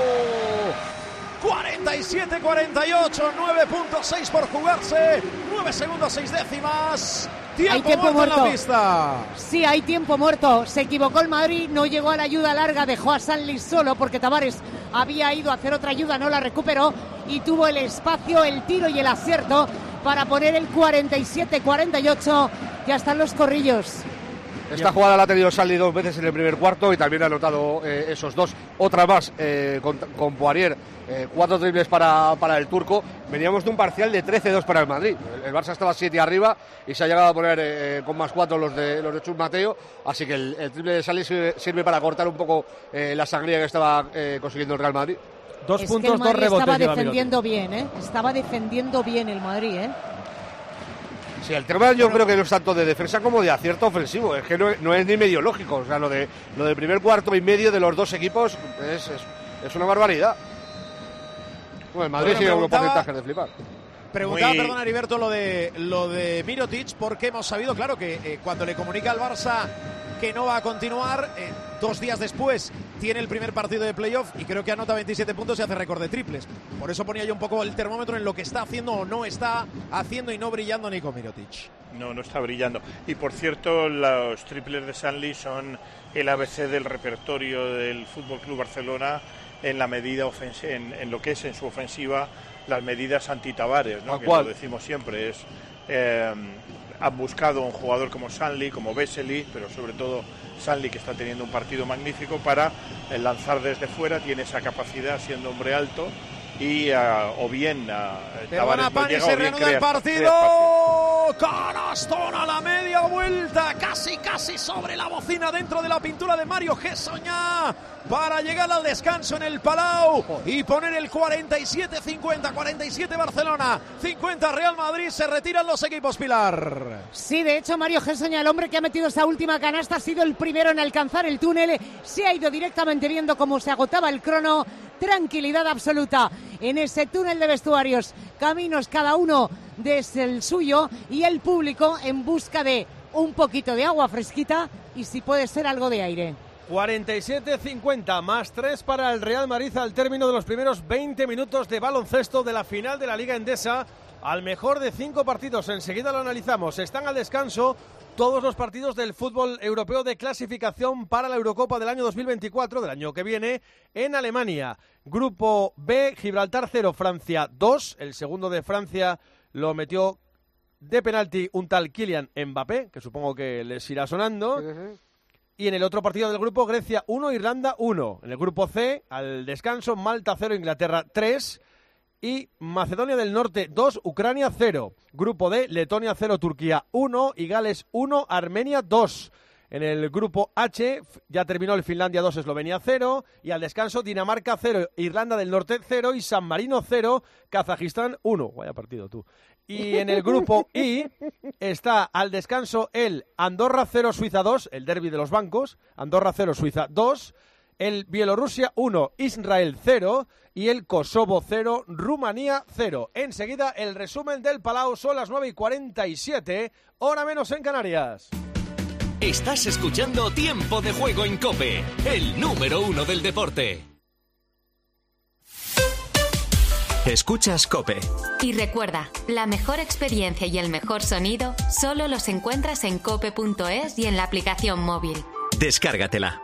47-48, 9.6 por jugarse. 9 segundos, 6 décimas. Tiempo muerto en la pista. Sí, hay tiempo muerto. Se equivocó el Madrid, no llegó a la ayuda larga, dejó a Stanley solo porque Tavares había ido a hacer otra ayuda, no la recuperó y tuvo el espacio, el tiro y el acierto para poner el 47-48. Ya están los corrillos. Esta jugada la ha tenido Stanley 2 veces en el primer cuarto y también ha anotado esos 2. Otra más con Poirier, 4 triples para el turco. Veníamos de un parcial de 13-2 para el Madrid. El Barça estaba 7 arriba y se ha llegado a poner con más 4 los de Chus Mateo. Así que el triple de Stanley sirve para cortar un poco la sangría que estaba consiguiendo el Real Madrid. 2 puntos, 2 rebotes. Estaba defendiendo bien, Estaba defendiendo bien el Madrid, Sí, el tema yo creo que no es tanto de defensa como de acierto ofensivo, es que no es ni medio lógico, o sea, lo del primer cuarto y medio de los dos equipos es una barbaridad. Bueno, el Madrid sigue unos porcentajes de flipar. Preguntaba, perdón, Heriberto, lo de Mirotic, porque hemos sabido, claro, que cuando le comunica al Barça que no va a continuar, 2 días después tiene el primer partido de playoff y creo que anota 27 puntos y hace récord de triples. Por eso ponía yo un poco el termómetro en lo que está haciendo o no está haciendo y no brillando Niko Mirotic. No está brillando. Y por cierto, los triples de Stanley son el ABC del repertorio del FC Barcelona en la medida en lo que es en su ofensiva las medidas anti-Tavares, ¿no? Que lo decimos siempre, han buscado un jugador como Stanley, como Vesely, pero sobre todo Stanley, que está teniendo un partido magnífico para lanzar desde fuera, tiene esa capacidad siendo hombre alto y o bien Tavares no llega, se o bien reanuda el partido. Canastón a la media vuelta, casi sobre la bocina, dentro de la pintura de Mario Gessoñá, para llegar al descanso en el Palau y poner el 47-50, 47 Barcelona, 50 Real Madrid. Se retiran los equipos, Pilar. Sí, de hecho, Mario Gessoñá, el hombre que ha metido esa última canasta, ha sido el primero en alcanzar el túnel. Se ha ido directamente viendo cómo se agotaba el crono. Tranquilidad absoluta en ese túnel de vestuarios, caminos cada uno desde el suyo y el público en busca de un poquito de agua fresquita y si puede ser algo de aire. 47-50 más 3 para el Real Madrid al término de los primeros 20 minutos de baloncesto de la final de la Liga Endesa, al mejor de 5 partidos. Enseguida lo analizamos. Están al descanso todos los partidos del fútbol europeo de clasificación para la Eurocopa del año 2024, del año que viene, en Alemania. Grupo B, Gibraltar 0, Francia 2. El segundo de Francia lo metió de penalti un tal Kylian Mbappé, que supongo que les irá sonando. Y en el otro partido del grupo, Grecia 1, Irlanda 1. En el grupo C, al descanso, Malta 0, Inglaterra 3. Y Macedonia del Norte 2, Ucrania 0. Grupo D, Letonia 0, Turquía 1 y Gales 1, Armenia 2. En el grupo H ya terminó el Finlandia 2, Eslovenia 0 y al descanso Dinamarca 0, Irlanda del Norte 0 y San Marino 0, Kazajistán 1. Vaya partido tú. Y en el grupo I está al descanso el Andorra 0, Suiza 2, el derbi de los bancos, Andorra 0, Suiza 2. El Bielorrusia 1, Israel 0 y el Kosovo 0, Rumanía 0. Enseguida el resumen del Palau, son las 9:47, hora menos en Canarias. Estás escuchando Tiempo de Juego en COPE, el número 1 del deporte. Escuchas COPE. Y recuerda, la mejor experiencia y el mejor sonido solo los encuentras en cope.es y en la aplicación móvil. Descárgatela.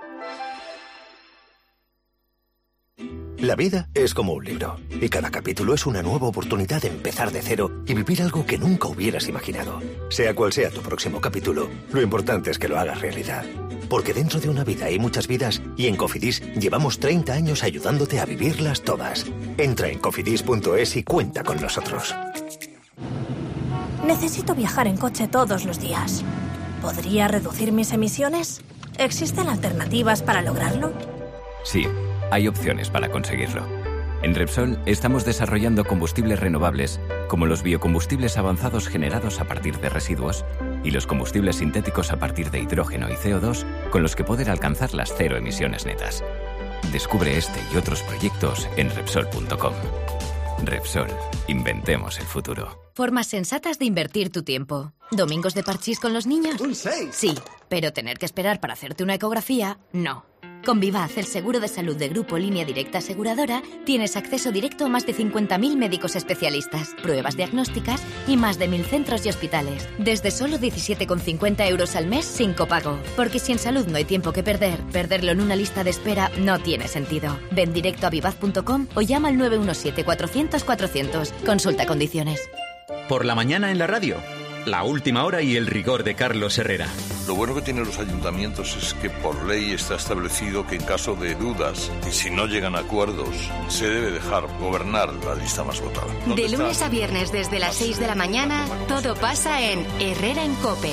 La vida es como un libro, y cada capítulo es una nueva oportunidad de empezar de cero y vivir algo que nunca hubieras imaginado. Sea cual sea tu próximo capítulo, lo importante es que lo hagas realidad. Porque dentro de una vida hay muchas vidas, y en Cofidis llevamos 30 años ayudándote a vivirlas todas. Entra en cofidis.es y cuenta con nosotros. Necesito viajar en coche todos los días. ¿Podría reducir mis emisiones? ¿Existen alternativas para lograrlo? Sí. Hay opciones para conseguirlo. En Repsol estamos desarrollando combustibles renovables, como los biocombustibles avanzados generados a partir de residuos y los combustibles sintéticos a partir de hidrógeno y CO2, con los que poder alcanzar las 0 emisiones netas. Descubre este y otros proyectos en Repsol.com. Repsol, inventemos el futuro. Formas sensatas de invertir tu tiempo. ¿Domingos de parchís con los niños? ¡Un 6! Sí, pero tener que esperar para hacerte una ecografía, no. Con Vivaz, el seguro de salud de Grupo Línea Directa Aseguradora, tienes acceso directo a más de 50.000 médicos especialistas, pruebas diagnósticas y más de 1.000 centros y hospitales. Desde solo 17,50 euros al mes sin copago. Porque si en salud no hay tiempo que perder, perderlo en una lista de espera no tiene sentido. Ven directo a vivaz.com o llama al 917-400-400. Consulta condiciones. Por la mañana en la radio, la última hora y el rigor de Carlos Herrera. Lo bueno que tienen los ayuntamientos es que por ley está establecido que en caso de dudas y si no llegan a acuerdos, se debe dejar gobernar la lista más votada. De lunes a viernes desde las 6 de la mañana, todo pasa en Herrera en COPE.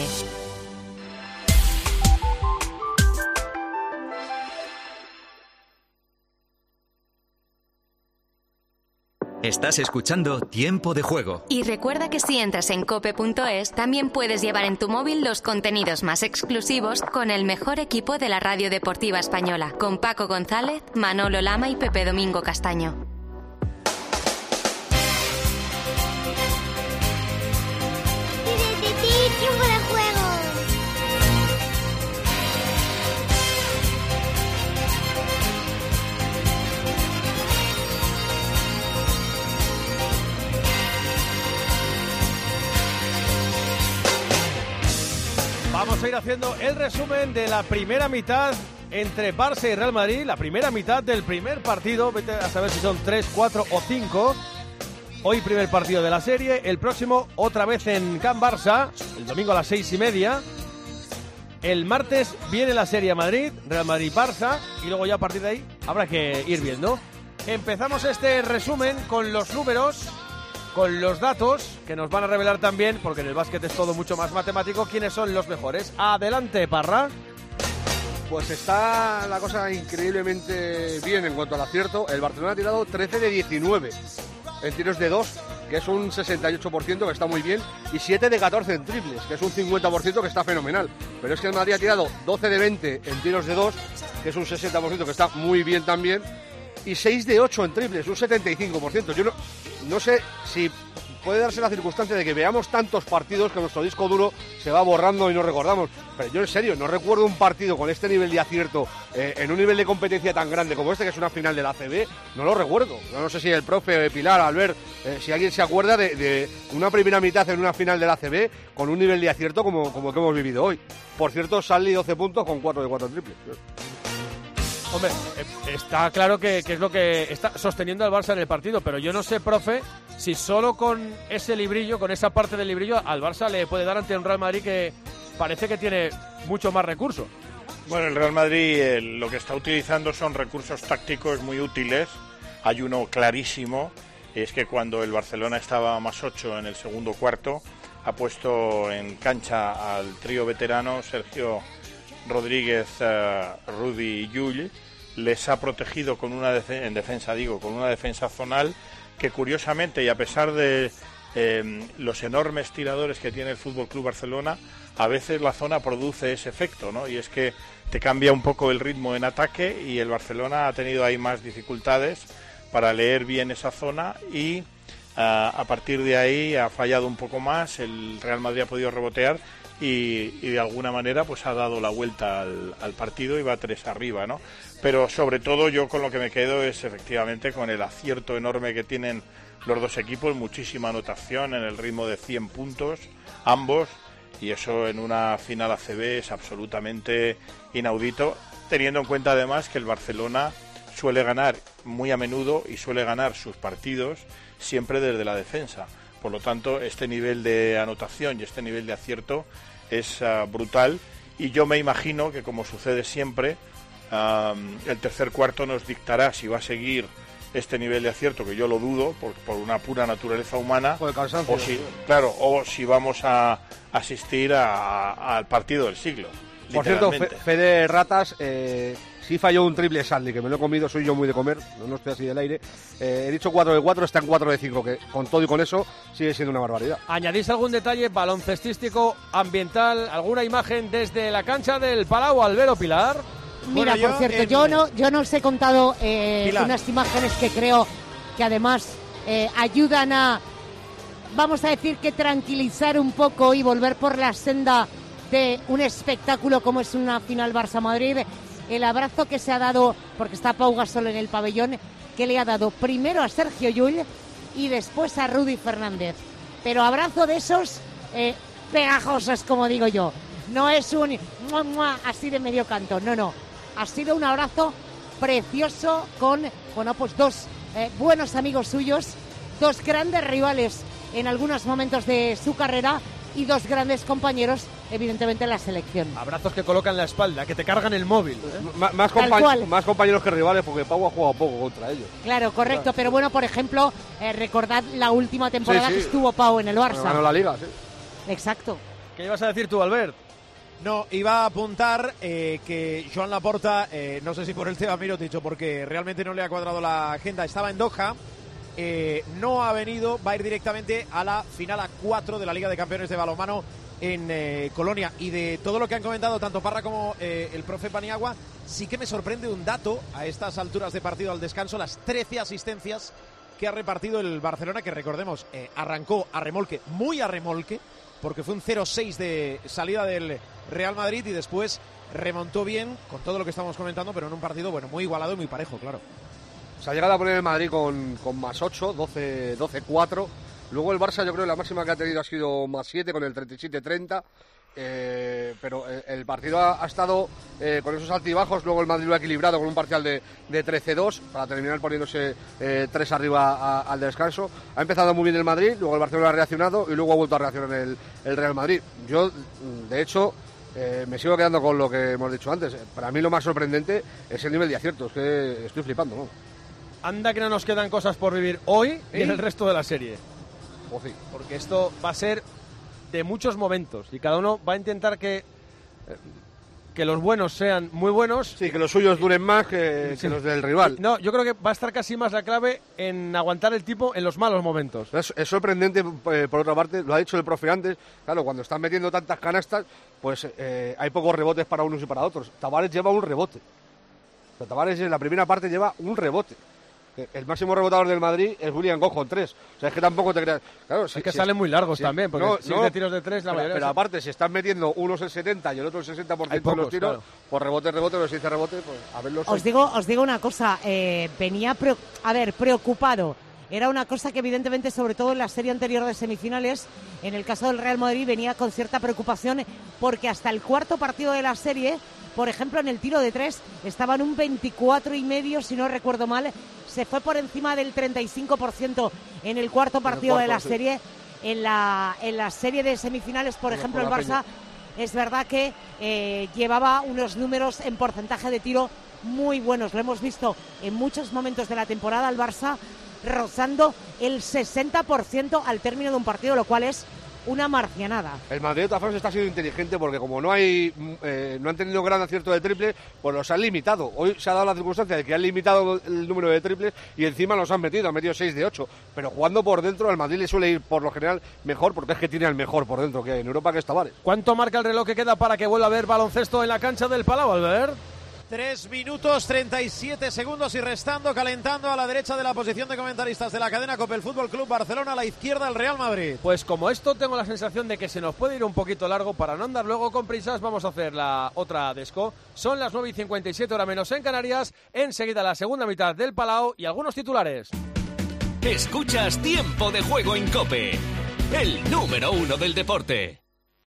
Estás escuchando Tiempo de Juego. Y recuerda que si entras en cope.es, también puedes llevar en tu móvil los contenidos más exclusivos con el mejor equipo de la radio deportiva española, con Paco González, Manolo Lama y Pepe Domingo Castaño. ¡Tiempo de juego! Vamos a ir haciendo el resumen de la primera mitad entre Barça y Real Madrid, la primera mitad del primer partido, vete a saber si son 3, 4 o 5. Hoy primer partido de la serie, el próximo otra vez en Can Barça, el domingo a las 6:30. El martes viene la serie a Madrid, Real Madrid-Barça, y luego ya a partir de ahí habrá que ir viendo. Empezamos este resumen con los números, con los datos que nos van a revelar también, porque en el básquet es todo mucho más matemático, quiénes son los mejores. Adelante, Parra. Pues está la cosa increíblemente bien en cuanto al acierto. El Barcelona ha tirado 13 de 19 en tiros de 2, que es un 68%, que está muy bien, y 7 de 14 en triples, que es un 50%, que está fenomenal. Pero es que el Madrid ha tirado 12 de 20 en tiros de 2, que es un 60%, que está muy bien también, y 6 de 8 en triples, un 75%. Yo no sé si puede darse la circunstancia de que veamos tantos partidos que nuestro disco duro se va borrando y no recordamos. Pero yo en serio no recuerdo un partido con este nivel de acierto, en un nivel de competencia tan grande como este, que es una final de la ACB, no lo recuerdo. No sé si el profe Pilar, Albert, si alguien se acuerda de una primera mitad en una final de la ACB con un nivel de acierto como el que hemos vivido hoy. Por cierto, Salli 12 puntos con 4 de 4 triples. Hombre, está claro que es lo que está sosteniendo al Barça en el partido, pero yo no sé, profe, si solo con ese librillo, con esa parte del librillo, al Barça le puede dar ante un Real Madrid que parece que tiene mucho más recursos. Bueno, el Real Madrid lo que está utilizando son recursos tácticos muy útiles. Hay uno clarísimo, es que cuando el Barcelona estaba más 8 en el segundo cuarto, ha puesto en cancha al trío veterano Sergio Rodríguez, Rudy y Llull. Les ha protegido con una con una defensa zonal que, curiosamente, y a pesar de los enormes tiradores que tiene el Fútbol Club Barcelona, a veces la zona produce ese efecto, ¿no? Y es que te cambia un poco el ritmo en ataque, y el Barcelona ha tenido ahí más dificultades para leer bien esa zona, y a partir de ahí ha fallado un poco más. El Real Madrid ha podido rebotear y de alguna manera pues ha dado la vuelta al partido y va 3 arriba, ¿no? Pero sobre todo yo con lo que me quedo es efectivamente con el acierto enorme que tienen los dos equipos, muchísima anotación en el ritmo de 100 puntos ambos, y eso en una final ACB es absolutamente inaudito, teniendo en cuenta además que el Barcelona suele ganar muy a menudo y suele ganar sus partidos siempre desde la defensa. Por lo tanto, este nivel de anotación y este nivel de acierto es brutal, y yo me imagino que, como sucede siempre, el tercer cuarto nos dictará si va a seguir este nivel de acierto, que yo lo dudo por una pura naturaleza humana, o si vamos a asistir al partido del siglo. Por cierto, Fede Ratas, sí falló un triple Sandy, que me lo he comido, soy yo muy de comer, no estoy así del aire. He dicho 4 de 4, está en 4 de 5, que con todo y con eso sigue siendo una barbaridad. ¿Añadís algún detalle baloncestístico, ambiental, alguna imagen desde la cancha del Palau, Albero, Pilar? Mira, por cierto, yo no os he contado unas imágenes que creo que además ayudan a, vamos a decir, que tranquilizar un poco y volver por la senda de un espectáculo como es una final Barça-Madrid. El abrazo que se ha dado, porque está Pau Gasol en el pabellón, que le ha dado primero a Sergio Llull y después a Rudy Fernández. Pero abrazo de esos pegajosos, como digo yo. No es un mua, mua, así de medio canto, no. Ha sido un abrazo precioso con, pues dos buenos amigos suyos, dos grandes rivales en algunos momentos de su carrera, y 2 grandes compañeros, evidentemente, en la selección. Abrazos que colocan en la espalda, que te cargan el móvil. Más compañeros que rivales, porque Pau ha jugado poco contra ellos. Claro, correcto, pero bueno, por ejemplo, recordad la última temporada que estuvo Pau en el Barça. Ganó la Liga, sí. Exacto. ¿Qué ibas a decir tú, Albert? No, iba a apuntar que Joan Laporta, no sé si por el tema Mirotic o porque realmente no le ha cuadrado la agenda, estaba en Doha, no ha venido, va a ir directamente a la final a 4 de la Liga de Campeones de Balonmano en Colonia. Y de todo lo que han comentado tanto Parra como el profe Paniagua, sí que me sorprende un dato a estas alturas de partido al descanso, las 13 asistencias que ha repartido el Barcelona, que recordemos, arrancó a remolque, muy a remolque, porque fue un 0-6 de salida del Real Madrid y después remontó bien con todo lo que estamos comentando, pero en un partido bueno muy igualado y muy parejo, claro. Se ha llegado a poner el Madrid con más 8, 12-4. Luego el Barça, yo creo que la máxima que ha tenido ha sido más 7 con el 37-30. Pero el partido ha estado con esos altibajos. Luego el Madrid lo ha equilibrado con un parcial de 13-2 para terminar poniéndose 3 arriba al descanso. Ha empezado muy bien el Madrid, luego el Barcelona ha reaccionado y luego ha vuelto a reaccionar el Real Madrid. Yo, de hecho, me sigo quedando con lo que hemos dicho antes. Para mí lo más sorprendente es el nivel de acierto. Es que estoy flipando, ¿no? Anda que no nos quedan cosas por vivir hoy y en el resto de la serie. Pues sí. Porque esto va a ser de muchos momentos y cada uno va a intentar que los buenos sean muy buenos. Sí, que los suyos duren más que los del rival. No, yo creo que va a estar casi más la clave en aguantar el tipo en los malos momentos. Es sorprendente, por otra parte, lo ha dicho el profe antes, claro, cuando están metiendo tantas canastas, pues hay pocos rebotes para unos y para otros. Tavares lleva un rebote. O sea, Tavares en la primera parte lleva un rebote. El máximo rebotador del Madrid es William Goff con 3. O sea, es que tampoco te creas. Claro, es que salen muy largos también, porque si de tiros de 3 la mayoría. Pero aparte, si están metiendo unos el 70 y el otro el 60% de los tiros, claro. Pues rebote, pero si dice rebote, pues a verlos. Os digo una cosa, venía preocupado. Era una cosa que evidentemente, sobre todo en la serie anterior de semifinales, en el caso del Real Madrid venía con cierta preocupación porque hasta el cuarto partido de la serie, por ejemplo, en el tiro de 3 estaban un 24,5, si no recuerdo mal. Se fue por encima del 35% en el cuarto partido de la serie. En la serie de semifinales, por ejemplo, el Barça es verdad que llevaba unos números en porcentaje de tiro muy buenos. Lo hemos visto en muchos momentos de la temporada, el Barça rozando el 60% al término de un partido, lo cual es una marcianada. El Madrid de todas formas está siendo inteligente porque como no han tenido gran acierto de triple, pues los han limitado. Hoy se ha dado la circunstancia de que han limitado el número de triples y encima los han metido 6 de 8. Pero jugando por dentro, al Madrid le suele ir por lo general mejor porque es que tiene al mejor por dentro que hay en Europa, que es Tavares. ¿Cuánto marca el reloj que queda para que vuelva a haber baloncesto en la cancha del Palau, Albert? 3 minutos 37 segundos y restando, calentando a la derecha de la posición de comentaristas de la cadena COPE el Fútbol Club Barcelona, a la izquierda el Real Madrid. Pues como esto tengo la sensación de que se nos puede ir un poquito largo, para no andar luego con prisas, vamos a hacer la otra desco. Son las 9:57, hora menos en Canarias. Enseguida la segunda mitad del Palau y algunos titulares. Escuchas Tiempo de Juego en COPE, el número 1 del deporte.